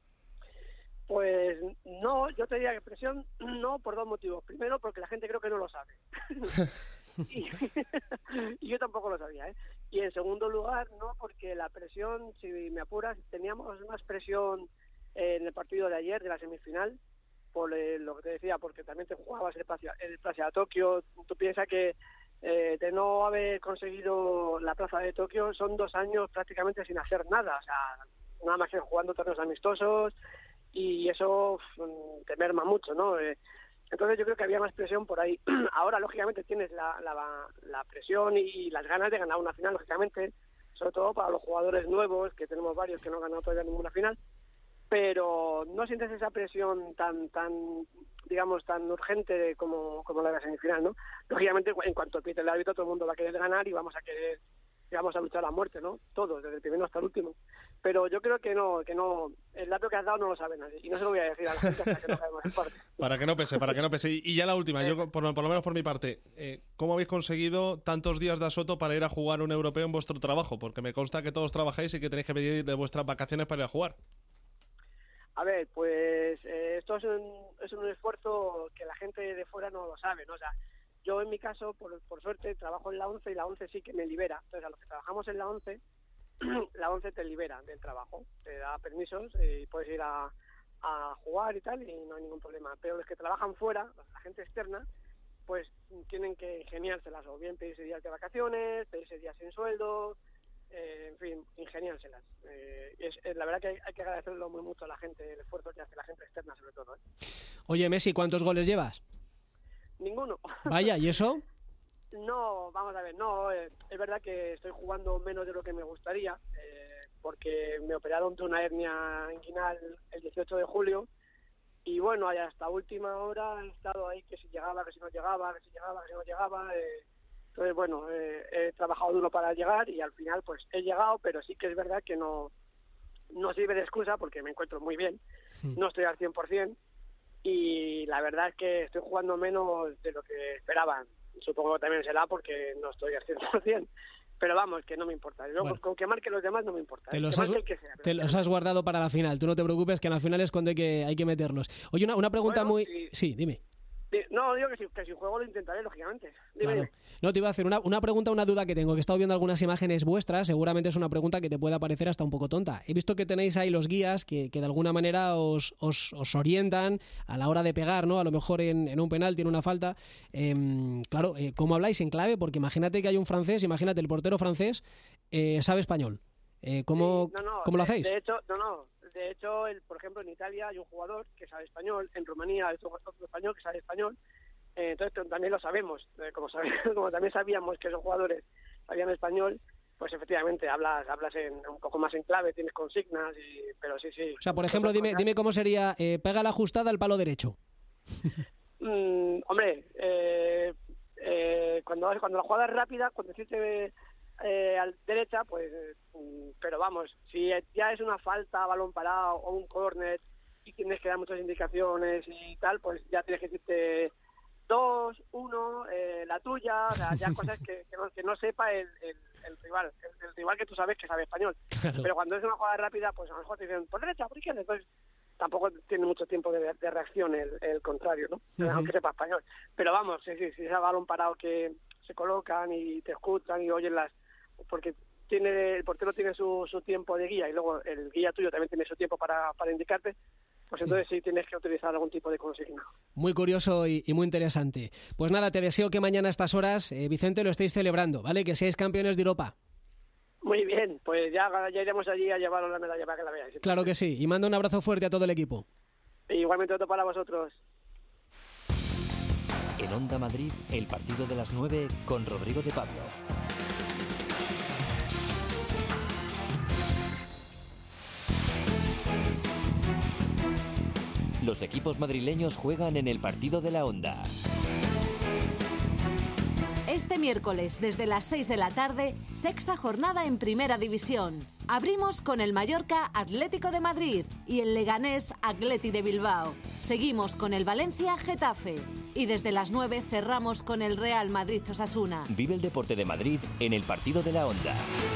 Pues no, yo te diría que presión no, por dos motivos. Primero, porque la gente creo que no lo sabe. y, y yo tampoco lo sabía, ¿eh? Y en segundo lugar, no, porque la presión, si me apuras, teníamos más presión en el partido de ayer, de la semifinal, por eh, lo que te decía, porque también te jugabas el Plaza, el Plaza de Tokio. Tú piensas que eh, de no haber conseguido la Plaza de Tokio son dos años prácticamente sin hacer nada, o sea, nada más que jugando torneos amistosos, y eso uf, te merma mucho, ¿no? Eh, entonces yo creo que había más presión por ahí. Ahora, lógicamente, tienes la, la, la presión y las ganas de ganar una final, lógicamente, sobre todo para los jugadores nuevos, que tenemos varios que no han ganado todavía ninguna final, pero no sientes esa presión tan, tan digamos, tan urgente como, como la de la semifinal, ¿no? Lógicamente, en cuanto pite el árbitro, todo el mundo va a querer ganar y vamos a querer y vamos a luchar a muerte, ¿no? Todos, desde el primero hasta el último. Pero yo creo que no, que no, el dato que has dado no lo sabe nadie, y no se lo voy a decir a la gente hasta que no sabemos el parte. Para que no pese, para que no pese. Y, y ya la última, yo por, por lo menos por mi parte, eh, ¿cómo habéis conseguido tantos días de asoto para ir a jugar un europeo en vuestro trabajo? Porque me consta que todos trabajáis y que tenéis que pedir de vuestras vacaciones para ir a jugar. A ver, pues eh, esto es un, es un esfuerzo que la gente de fuera no lo sabe, ¿no? O sea, yo en mi caso, por, por suerte, trabajo en la once y la once sí que me libera. Entonces, a los que trabajamos en la once, la once te libera del trabajo, te da permisos y puedes ir a, a jugar y tal, y no hay ningún problema. Pero los que trabajan fuera, la gente externa, pues tienen que ingeniárselas, o bien pedirse días de vacaciones, pedirse días sin sueldo, eh, en fin, ingeniárselas. Eh, es, es, la verdad que hay, hay que agradecerlo muy mucho a la gente, el esfuerzo que hace la gente externa sobre todo, ¿eh? Oye, Messi, ¿cuántos goles llevas? Ninguno. Vaya, ¿y eso? No, vamos a ver, no, eh, es verdad que estoy jugando menos de lo que me gustaría, eh, porque me operaron de una hernia inguinal el dieciocho de julio, y bueno, hasta última hora he estado ahí, que si llegaba, que si no llegaba, que si llegaba, que si no llegaba, eh, entonces bueno, eh, he trabajado duro para llegar, y al final pues he llegado, pero sí que es verdad que no, no sirve de excusa, porque me encuentro muy bien, no estoy al cien por ciento, y la verdad es que estoy jugando menos de lo que esperaban. Supongo que también será porque no estoy al cien por ciento, pero vamos, que no me importa. Yo, bueno, con que marque los demás no me importa. Te, los has, el que sea, te los has guardado para la final, tú no te preocupes, que en la final es cuando hay que, hay que meterlos. Oye, una, una pregunta bueno, muy... Sí, sí, dime. No, digo que si, que si juego lo intentaré, lógicamente. Dime, Claro. No, te iba a hacer una, una pregunta, una duda que tengo, que he estado viendo algunas imágenes vuestras, seguramente es una pregunta que te pueda parecer hasta un poco tonta. He visto que tenéis ahí los guías que, que de alguna manera os, os, os orientan a la hora de pegar, ¿no? A lo mejor en, en un penalti, en una falta. Eh, claro, eh, ¿cómo habláis en clave? Porque imagínate que hay un francés, imagínate el portero francés eh, sabe español. Eh, ¿cómo, Sí, no, no, ¿Cómo lo de- hacéis? De hecho, no, no. De hecho, el, por ejemplo, en Italia hay un jugador que sabe español, en Rumanía hay otro otro español que sabe español. Eh, entonces t- también lo sabemos, eh, como, sabe- como también sabíamos que esos jugadores sabían español, pues efectivamente hablas hablas en, un poco más en clave, tienes consignas, y, pero sí, sí. O sea, por ejemplo, dime, dime cómo sería, eh, pega la ajustada al palo derecho. Mm, hombre, eh, eh, cuando cuando la jugada es rápida, cuando decirte eh, a la derecha, pues, mm, pero vamos, si ya es una falta, balón parado o un córner y tienes que dar muchas indicaciones y tal, pues ya tienes que decirte dos, uno, eh, la tuya, o sea, ya cosas que, que, no, que no sepa el, el, el rival, el, el rival que tú sabes que sabe español. Claro. Pero cuando es una jugada rápida, pues a lo mejor te dicen por derecha, por izquierda, entonces tampoco tiene mucho tiempo de, de reacción el, el contrario, ¿no? Ujú. Aunque sepa español. Pero vamos, sí, sí, sí, ese balón parado que se colocan y te escuchan y oyen las... Porque tiene el portero tiene su, su tiempo de guía y luego el guía tuyo también tiene su tiempo para, para indicarte, pues entonces sí tienes que utilizar algún tipo de consigna. Muy curioso y, y muy interesante. Pues nada, te deseo que mañana a estas horas, eh, Vicente, lo estéis celebrando, ¿vale? Que seáis campeones de Europa. Muy bien, pues ya, ya iremos allí a llevaros la medalla para que la veáis. Claro que sí. Y mando un abrazo fuerte a todo el equipo. Y igualmente otro para vosotros. En Onda Madrid, el partido de las nueve con Rodrigo de Pablo. Los equipos madrileños juegan en el partido de la Onda. Este miércoles, desde las seis de la tarde, sexta jornada en Primera División. Abrimos con el Mallorca Atlético de Madrid y el Leganés Atleti de Bilbao. Seguimos con el Valencia Getafe. Y desde las nueve cerramos con el Real Madrid Osasuna. Vive el deporte de Madrid en el partido de la Onda.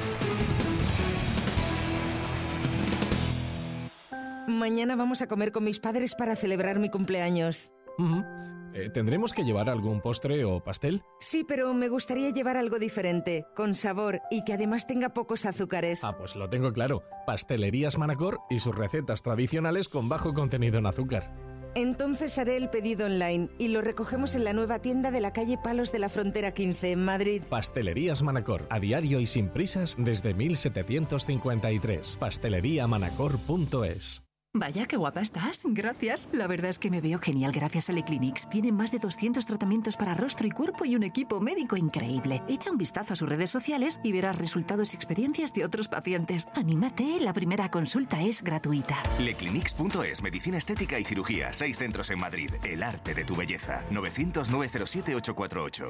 Mañana vamos a comer con mis padres para celebrar mi cumpleaños. Ujú. Eh, ¿Tendremos que llevar algún postre o pastel? Sí, pero me gustaría llevar algo diferente, con sabor y que además tenga pocos azúcares. Ah, pues lo tengo claro. Pastelerías Manacor y sus recetas tradicionales con bajo contenido en azúcar. Entonces haré el pedido online y lo recogemos en la nueva tienda de la calle Palos de la Frontera quince, en Madrid. Pastelerías Manacor, a diario y sin prisas desde mil setecientos cincuenta y tres. pasteleriamanacor punto es. Vaya, qué guapa estás. Gracias. La verdad es que me veo genial gracias a Leclinics. Tienen más de doscientos tratamientos para rostro y cuerpo y un equipo médico increíble. Echa un vistazo a sus redes sociales y verás resultados y experiencias de otros pacientes. Anímate, la primera consulta es gratuita. Leclinics punto es, medicina estética y cirugía. Seis centros en Madrid. El arte de tu belleza. novecientos, nueve cero siete, ocho cuatro ocho.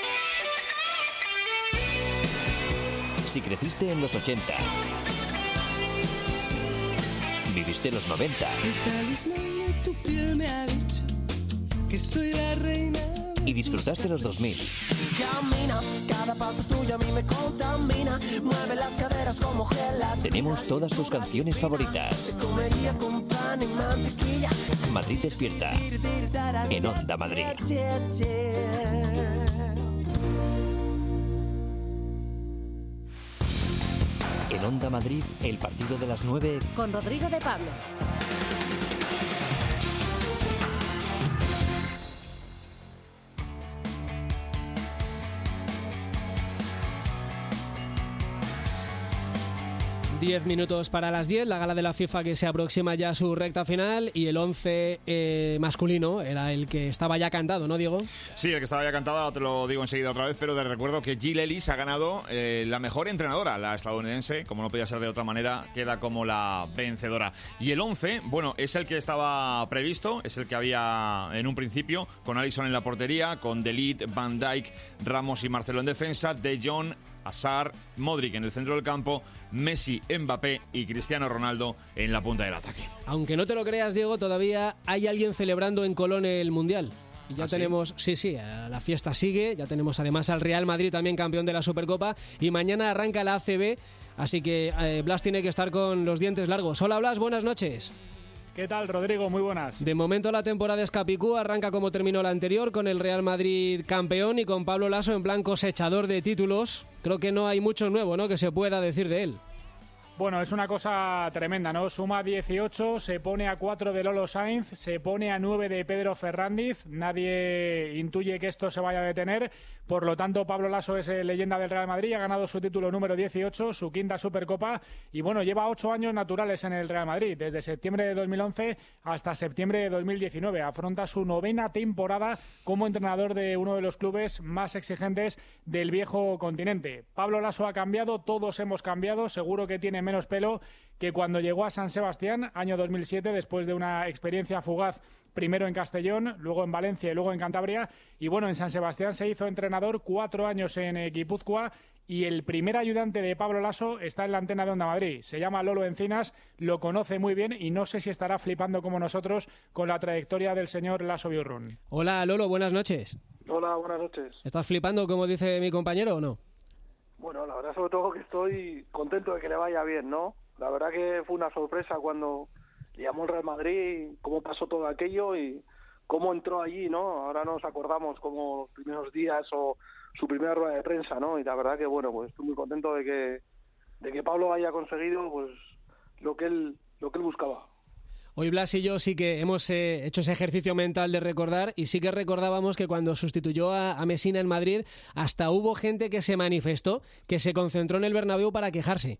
Si creciste en los ochenta, viviste los noventa El talismán de tu piel me ha dicho que soy la reina. y disfrutaste los dos mil. Camina, cada paso tuyo a mí me contamina. Mueve las caderas como gelatina. Tenemos todas tus canciones favoritas. Comería con pan y mantequilla. Madrid despierta en Onda Madrid. En Onda Madrid, el partido de las nueve Con Rodrigo de Pablo. Diez minutos para las diez, la gala de la FIFA que se aproxima ya a su recta final y el once eh, masculino era el que estaba ya cantado, ¿no, Diego? Sí, el que estaba ya cantado, te lo digo enseguida otra vez, pero te recuerdo que Jill Ellis ha ganado eh, la mejor entrenadora, la estadounidense, como no podía ser de otra manera, queda como la vencedora. Y el once, bueno, es el que estaba previsto, es el que había en un principio, con Alisson en la portería, con De Ligt, Van Dijk, Ramos y Marcelo en defensa, De Jong, Hazard, Modric en el centro del campo, Messi, Mbappé y Cristiano Ronaldo en la punta del ataque. Aunque no te lo creas, Diego, todavía hay alguien celebrando en Colón el Mundial. Y ya ¿Ah, sí? tenemos, sí, sí, la fiesta sigue, ya tenemos además al Real Madrid también campeón de la Supercopa y mañana arranca la A C B, así que eh, Blas tiene que estar con los dientes largos. Hola Blas, buenas noches. ¿Qué tal, Rodrigo? Muy buenas. De momento la temporada es Capicú, arranca como terminó la anterior, con el Real Madrid campeón y con Pablo Laso en plan cosechador de títulos. Creo que no hay mucho nuevo, ¿no?, que se pueda decir de él. Bueno, es una cosa tremenda, ¿no? Suma dieciocho, se pone a cuatro de Lolo Sainz, se pone a nueve de Pedro Ferrandiz. Nadie intuye que esto se vaya a detener. Por lo tanto, Pablo Laso es eh, leyenda del Real Madrid, ha ganado su título número dieciocho, su quinta Supercopa, y bueno, lleva ocho años naturales en el Real Madrid, desde septiembre de dos mil once hasta septiembre de dos mil diecinueve. Afronta su novena temporada como entrenador de uno de los clubes más exigentes del viejo continente. Pablo Laso ha cambiado, todos hemos cambiado, seguro que tiene menos pelo que cuando llegó a San Sebastián, año dos mil siete, después de una experiencia fugaz, primero en Castellón, luego en Valencia y luego en Cantabria. Y bueno, en San Sebastián se hizo entrenador cuatro años en eh, Guipúzcoa, y el primer ayudante de Pablo Laso está en la antena de Onda Madrid. Se llama Lolo Encinas, lo conoce muy bien y no sé si estará flipando como nosotros con la trayectoria del señor Laso Biurrun. Hola, Lolo, buenas noches. Hola, buenas noches. ¿Estás flipando, como dice mi compañero, o no? Bueno, la verdad sobre todo que estoy contento de que le vaya bien, ¿no? La verdad que fue una sorpresa cuando le llamó el Real Madrid, cómo pasó todo aquello y cómo entró allí, ¿no? Ahora nos acordamos como los primeros días o su primera rueda de prensa, ¿no? Y la verdad que, bueno, pues estoy muy contento de que de que Pablo haya conseguido pues lo que él lo que él buscaba. Hoy Blas y yo sí que hemos eh, hecho ese ejercicio mental de recordar, y sí que recordábamos que cuando sustituyó a, a Messina en Madrid, hasta hubo gente que se manifestó, que se concentró en el Bernabéu para quejarse.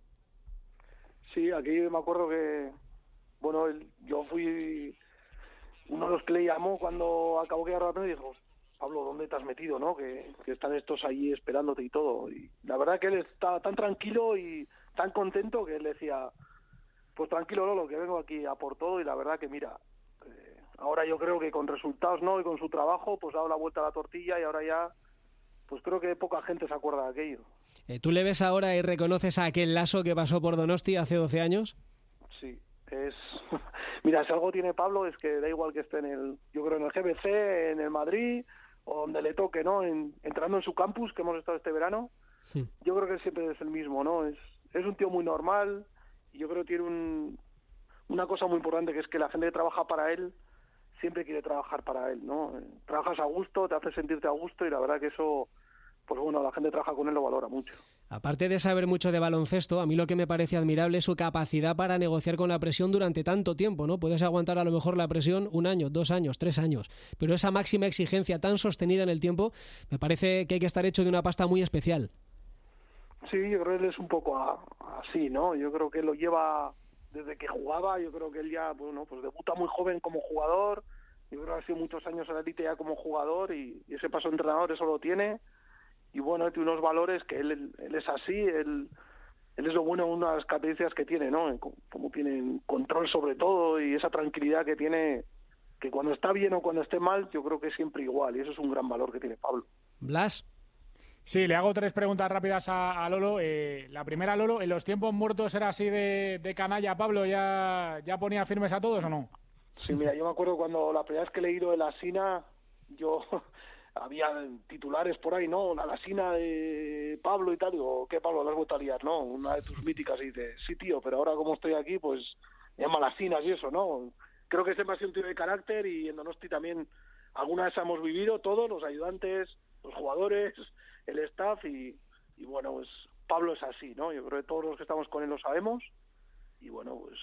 Sí, aquí me acuerdo que, bueno, el, yo fui uno de los que le llamó cuando acabó que y dijo, Pablo, ¿dónde te has metido, no? Que, que están estos allí esperándote y todo. Y la verdad que él estaba tan tranquilo y tan contento que él decía, pues tranquilo, Lolo, que vengo aquí a por todo. Y la verdad que, mira, eh, ahora yo creo que con resultados, ¿no?, y con su trabajo, pues ha dado la vuelta a la tortilla y ahora ya, pues creo que poca gente se acuerda de aquello. Eh, ¿Tú le ves ahora y reconoces a aquel Laso que pasó por Donosti hace doce años? Sí, es... Mira, si algo tiene Pablo es que da igual que esté en el, yo creo en el G B C, en el Madrid, o donde le toque, ¿no? En, entrando en su campus, que hemos estado este verano, sí. Yo creo que siempre es el mismo, ¿no? Es, es un tío muy normal, y yo creo que tiene un, una cosa muy importante, que es que la gente que trabaja para él siempre quiere trabajar para él, ¿no? Trabajas a gusto, te hace sentirte a gusto, y la verdad que eso, pues bueno, la gente que trabaja con él lo valora mucho. Aparte de saber mucho de baloncesto, a mí lo que me parece admirable es su capacidad para negociar con la presión durante tanto tiempo, ¿no? Puedes aguantar a lo mejor la presión un año, dos años, tres años, pero esa máxima exigencia tan sostenida en el tiempo, me parece que hay que estar hecho de una pasta muy especial. Sí, yo creo que él es un poco a, así, ¿no? Yo creo que él lo lleva desde que jugaba, yo creo que él ya, bueno, pues debuta muy joven como jugador, yo creo que ha sido muchos años en la élite ya como jugador, y, y ese paso de entrenador eso lo tiene. Y bueno, tiene unos valores que él, él, él es así, él, él es lo bueno, una de las características que tiene, ¿no? Como, como tiene control sobre todo y esa tranquilidad que tiene, que cuando está bien o cuando esté mal, yo creo que es siempre igual, y eso es un gran valor que tiene Pablo. Blas. Sí, le hago tres preguntas rápidas a, a Lolo. Eh, la primera, Lolo, ¿en los tiempos muertos era así de, de canalla Pablo? ¿Ya, ¿Ya ponía firmes a todos o no? Sí, mira, yo me acuerdo cuando la primera vez que he leído de la Sina, yo... había titulares por ahí, ¿no? La lasina de Pablo y tal. Digo, ¿qué, Pablo? ¿La has vuelto a liar, no? Una de tus míticas. Y dice, sí, tío, pero ahora como estoy aquí, pues me llama lasinas y eso, ¿no? Creo que ese me ha sido un tío de carácter, y en Donosti también alguna vez hemos vivido todos, los ayudantes, los jugadores, el staff, y, y bueno, pues Pablo es así, ¿no? Yo creo que todos los que estamos con él lo sabemos, y bueno, pues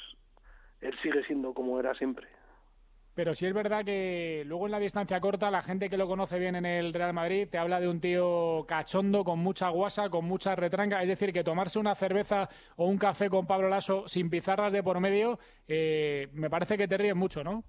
él sigue siendo como era siempre. Pero sí es verdad que luego en la distancia corta la gente que lo conoce bien en el Real Madrid te habla de un tío cachondo, con mucha guasa, con mucha retranca. Es decir, que tomarse una cerveza o un café con Pablo Laso sin pizarras de por medio, eh, me parece que te ríes mucho, ¿no?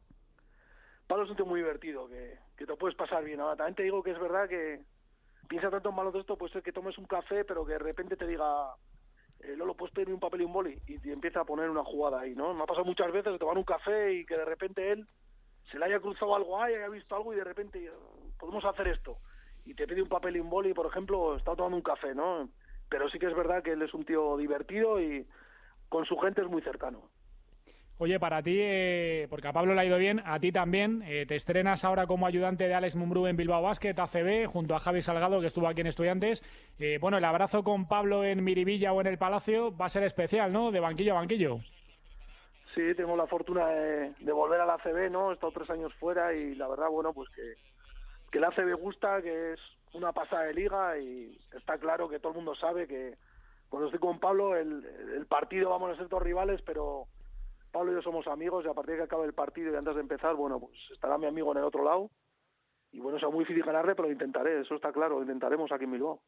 Pablo es un tío muy divertido, que, que te puedes pasar bien. Ahora, también te digo que es verdad que piensa tanto en baloncesto, puede ser que tomes un café, pero que de repente te diga... Eh, Lolo, puedes pedirme un papel y un boli, y te empieza a poner una jugada ahí, ¿no? Me ha pasado muchas veces de tomar un café y que de repente él se le haya cruzado algo ahí, haya visto algo y de repente podemos hacer esto. Y te pide un papel y un boli, por ejemplo, está tomando un café, ¿no? Pero sí que es verdad que él es un tío divertido y con su gente es muy cercano. Oye, para ti, eh, porque a Pablo le ha ido bien, a ti también, eh, te estrenas ahora como ayudante de Alex Mumbrú en Bilbao Basket, A C B, junto a Javi Salgado, que estuvo aquí en Estudiantes. Eh, bueno, el abrazo con Pablo en Miribilla o en el Palacio va a ser especial, ¿no? De banquillo a banquillo. Sí, tengo la fortuna de, de volver a la A C B, ¿no? He estado tres años fuera y la verdad, bueno, pues que, que la A C B gusta, que es una pasada de liga y está claro que todo el mundo sabe que cuando estoy con Pablo, el, el partido vamos a ser todos rivales, pero Pablo y yo somos amigos y a partir de que acabe el partido y antes de empezar, bueno, pues estará mi amigo en el otro lado y bueno, será muy difícil ganarle, pero lo intentaré, eso está claro, lo intentaremos aquí en Bilbao.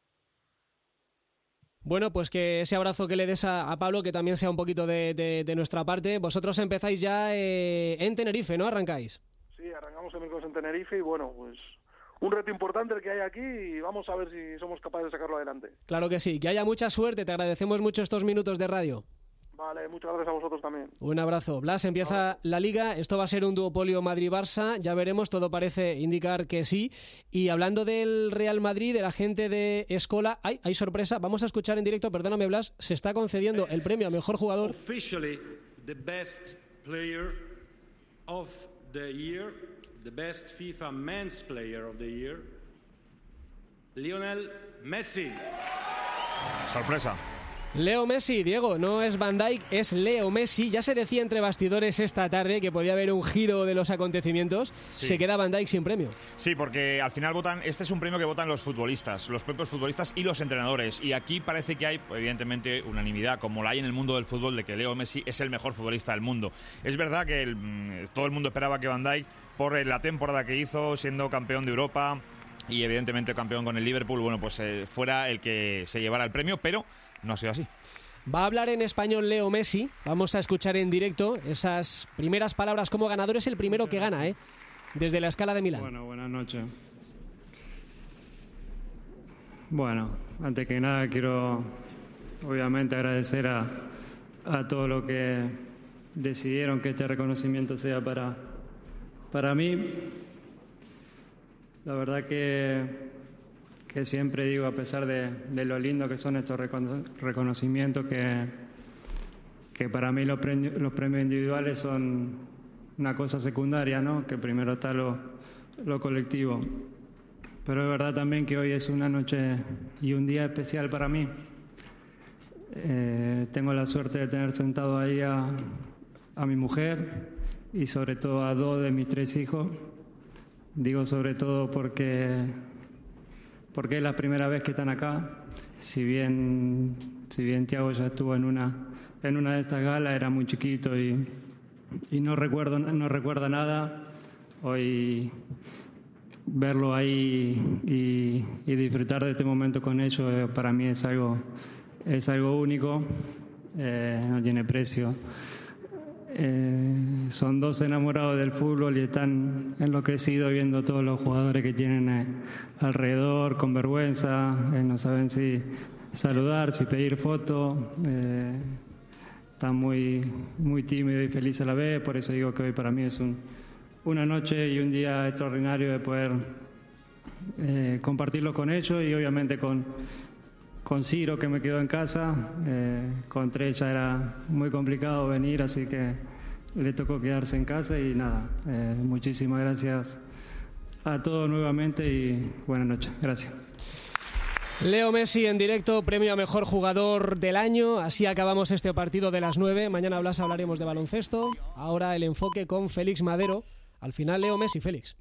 Bueno, pues que ese abrazo que le des a, a Pablo, que también sea un poquito de, de, de nuestra parte. Vosotros empezáis ya eh, en Tenerife, ¿no? ¿Arrancáis? Sí, arrancamos el miércoles en Tenerife y bueno, pues un reto importante el que hay aquí y vamos a ver si somos capaces de sacarlo adelante. Claro que sí, que haya mucha suerte, te agradecemos mucho estos minutos de radio. Vale, muchas gracias a vosotros también. Un abrazo. Blas, empieza la Liga, esto va a ser un duopolio Madrid-Barça, ya veremos, todo parece indicar que sí. Y hablando del Real Madrid, de la gente de Escola, hay, hay sorpresa, vamos a escuchar en directo, perdóname Blas, se está concediendo el premio a Mejor Jugador. Officially the best player of the year, the best FIFA Men's Player of the Year, Lionel Messi. Sorpresa. Leo Messi, Diego, no es Van Dijk, es Leo Messi. Ya se decía entre bastidores esta tarde que podía haber un giro de los acontecimientos. Sí. Se queda Van Dijk sin premio. Sí, porque al final votan, este es un premio que votan los futbolistas, los propios futbolistas y los entrenadores. Y aquí parece que hay, evidentemente, unanimidad, como la hay en el mundo del fútbol, de que Leo Messi es el mejor futbolista del mundo. Es verdad que el, todo el mundo esperaba que Van Dijk, por la temporada que hizo, siendo campeón de Europa y evidentemente campeón con el Liverpool, bueno, pues eh, fuera el que se llevara el premio, pero no ha sido así. Va a hablar en español Leo Messi. Vamos a escuchar en directo esas primeras palabras como ganador. Es el primero que gana, ¿eh? Desde la Escala de Milán. Bueno, buenas noches. Bueno, antes que nada quiero obviamente agradecer a, a todos los que decidieron que este reconocimiento sea para, para mí. La verdad que que siempre digo, a pesar de, de lo lindo que son estos recono- reconocimientos, que, que para mí los premios, los premios individuales son una cosa secundaria, ¿no? Que primero está lo, lo colectivo. Pero es verdad también que hoy es una noche y un día especial para mí. Eh, tengo la suerte de tener sentado ahí a, a mi mujer y sobre todo a dos de mis tres hijos. Digo sobre todo porque... porque es la primera vez que están acá. Si bien, si bien Thiago ya estuvo en una, en una de estas galas, era muy chiquito y, y no, recuerdo, no recuerda nada. Hoy verlo ahí y, y disfrutar de este momento con ellos, eh, para mí es algo, es algo único, eh, no tiene precio. Eh, son dos enamorados del fútbol y están enloquecidos viendo todos los jugadores que tienen eh, alrededor, con vergüenza, eh, no saben si saludar, si pedir foto, eh, están muy, muy tímidos y felices a la vez. Por eso digo que hoy para mí es un, una noche y un día extraordinario de poder eh, compartirlo con ellos y obviamente con Con Ciro, que me quedó en casa. Eh, con Tres ya era muy complicado venir, así que le tocó quedarse en casa y nada, eh, muchísimas gracias a todos nuevamente y buenas noches. Gracias. Leo Messi en directo, premio a Mejor Jugador del Año. Así acabamos este partido de las nueve. Mañana Blas hablaremos de baloncesto. Ahora el enfoque con Félix Madero. Al final Leo Messi, Félix.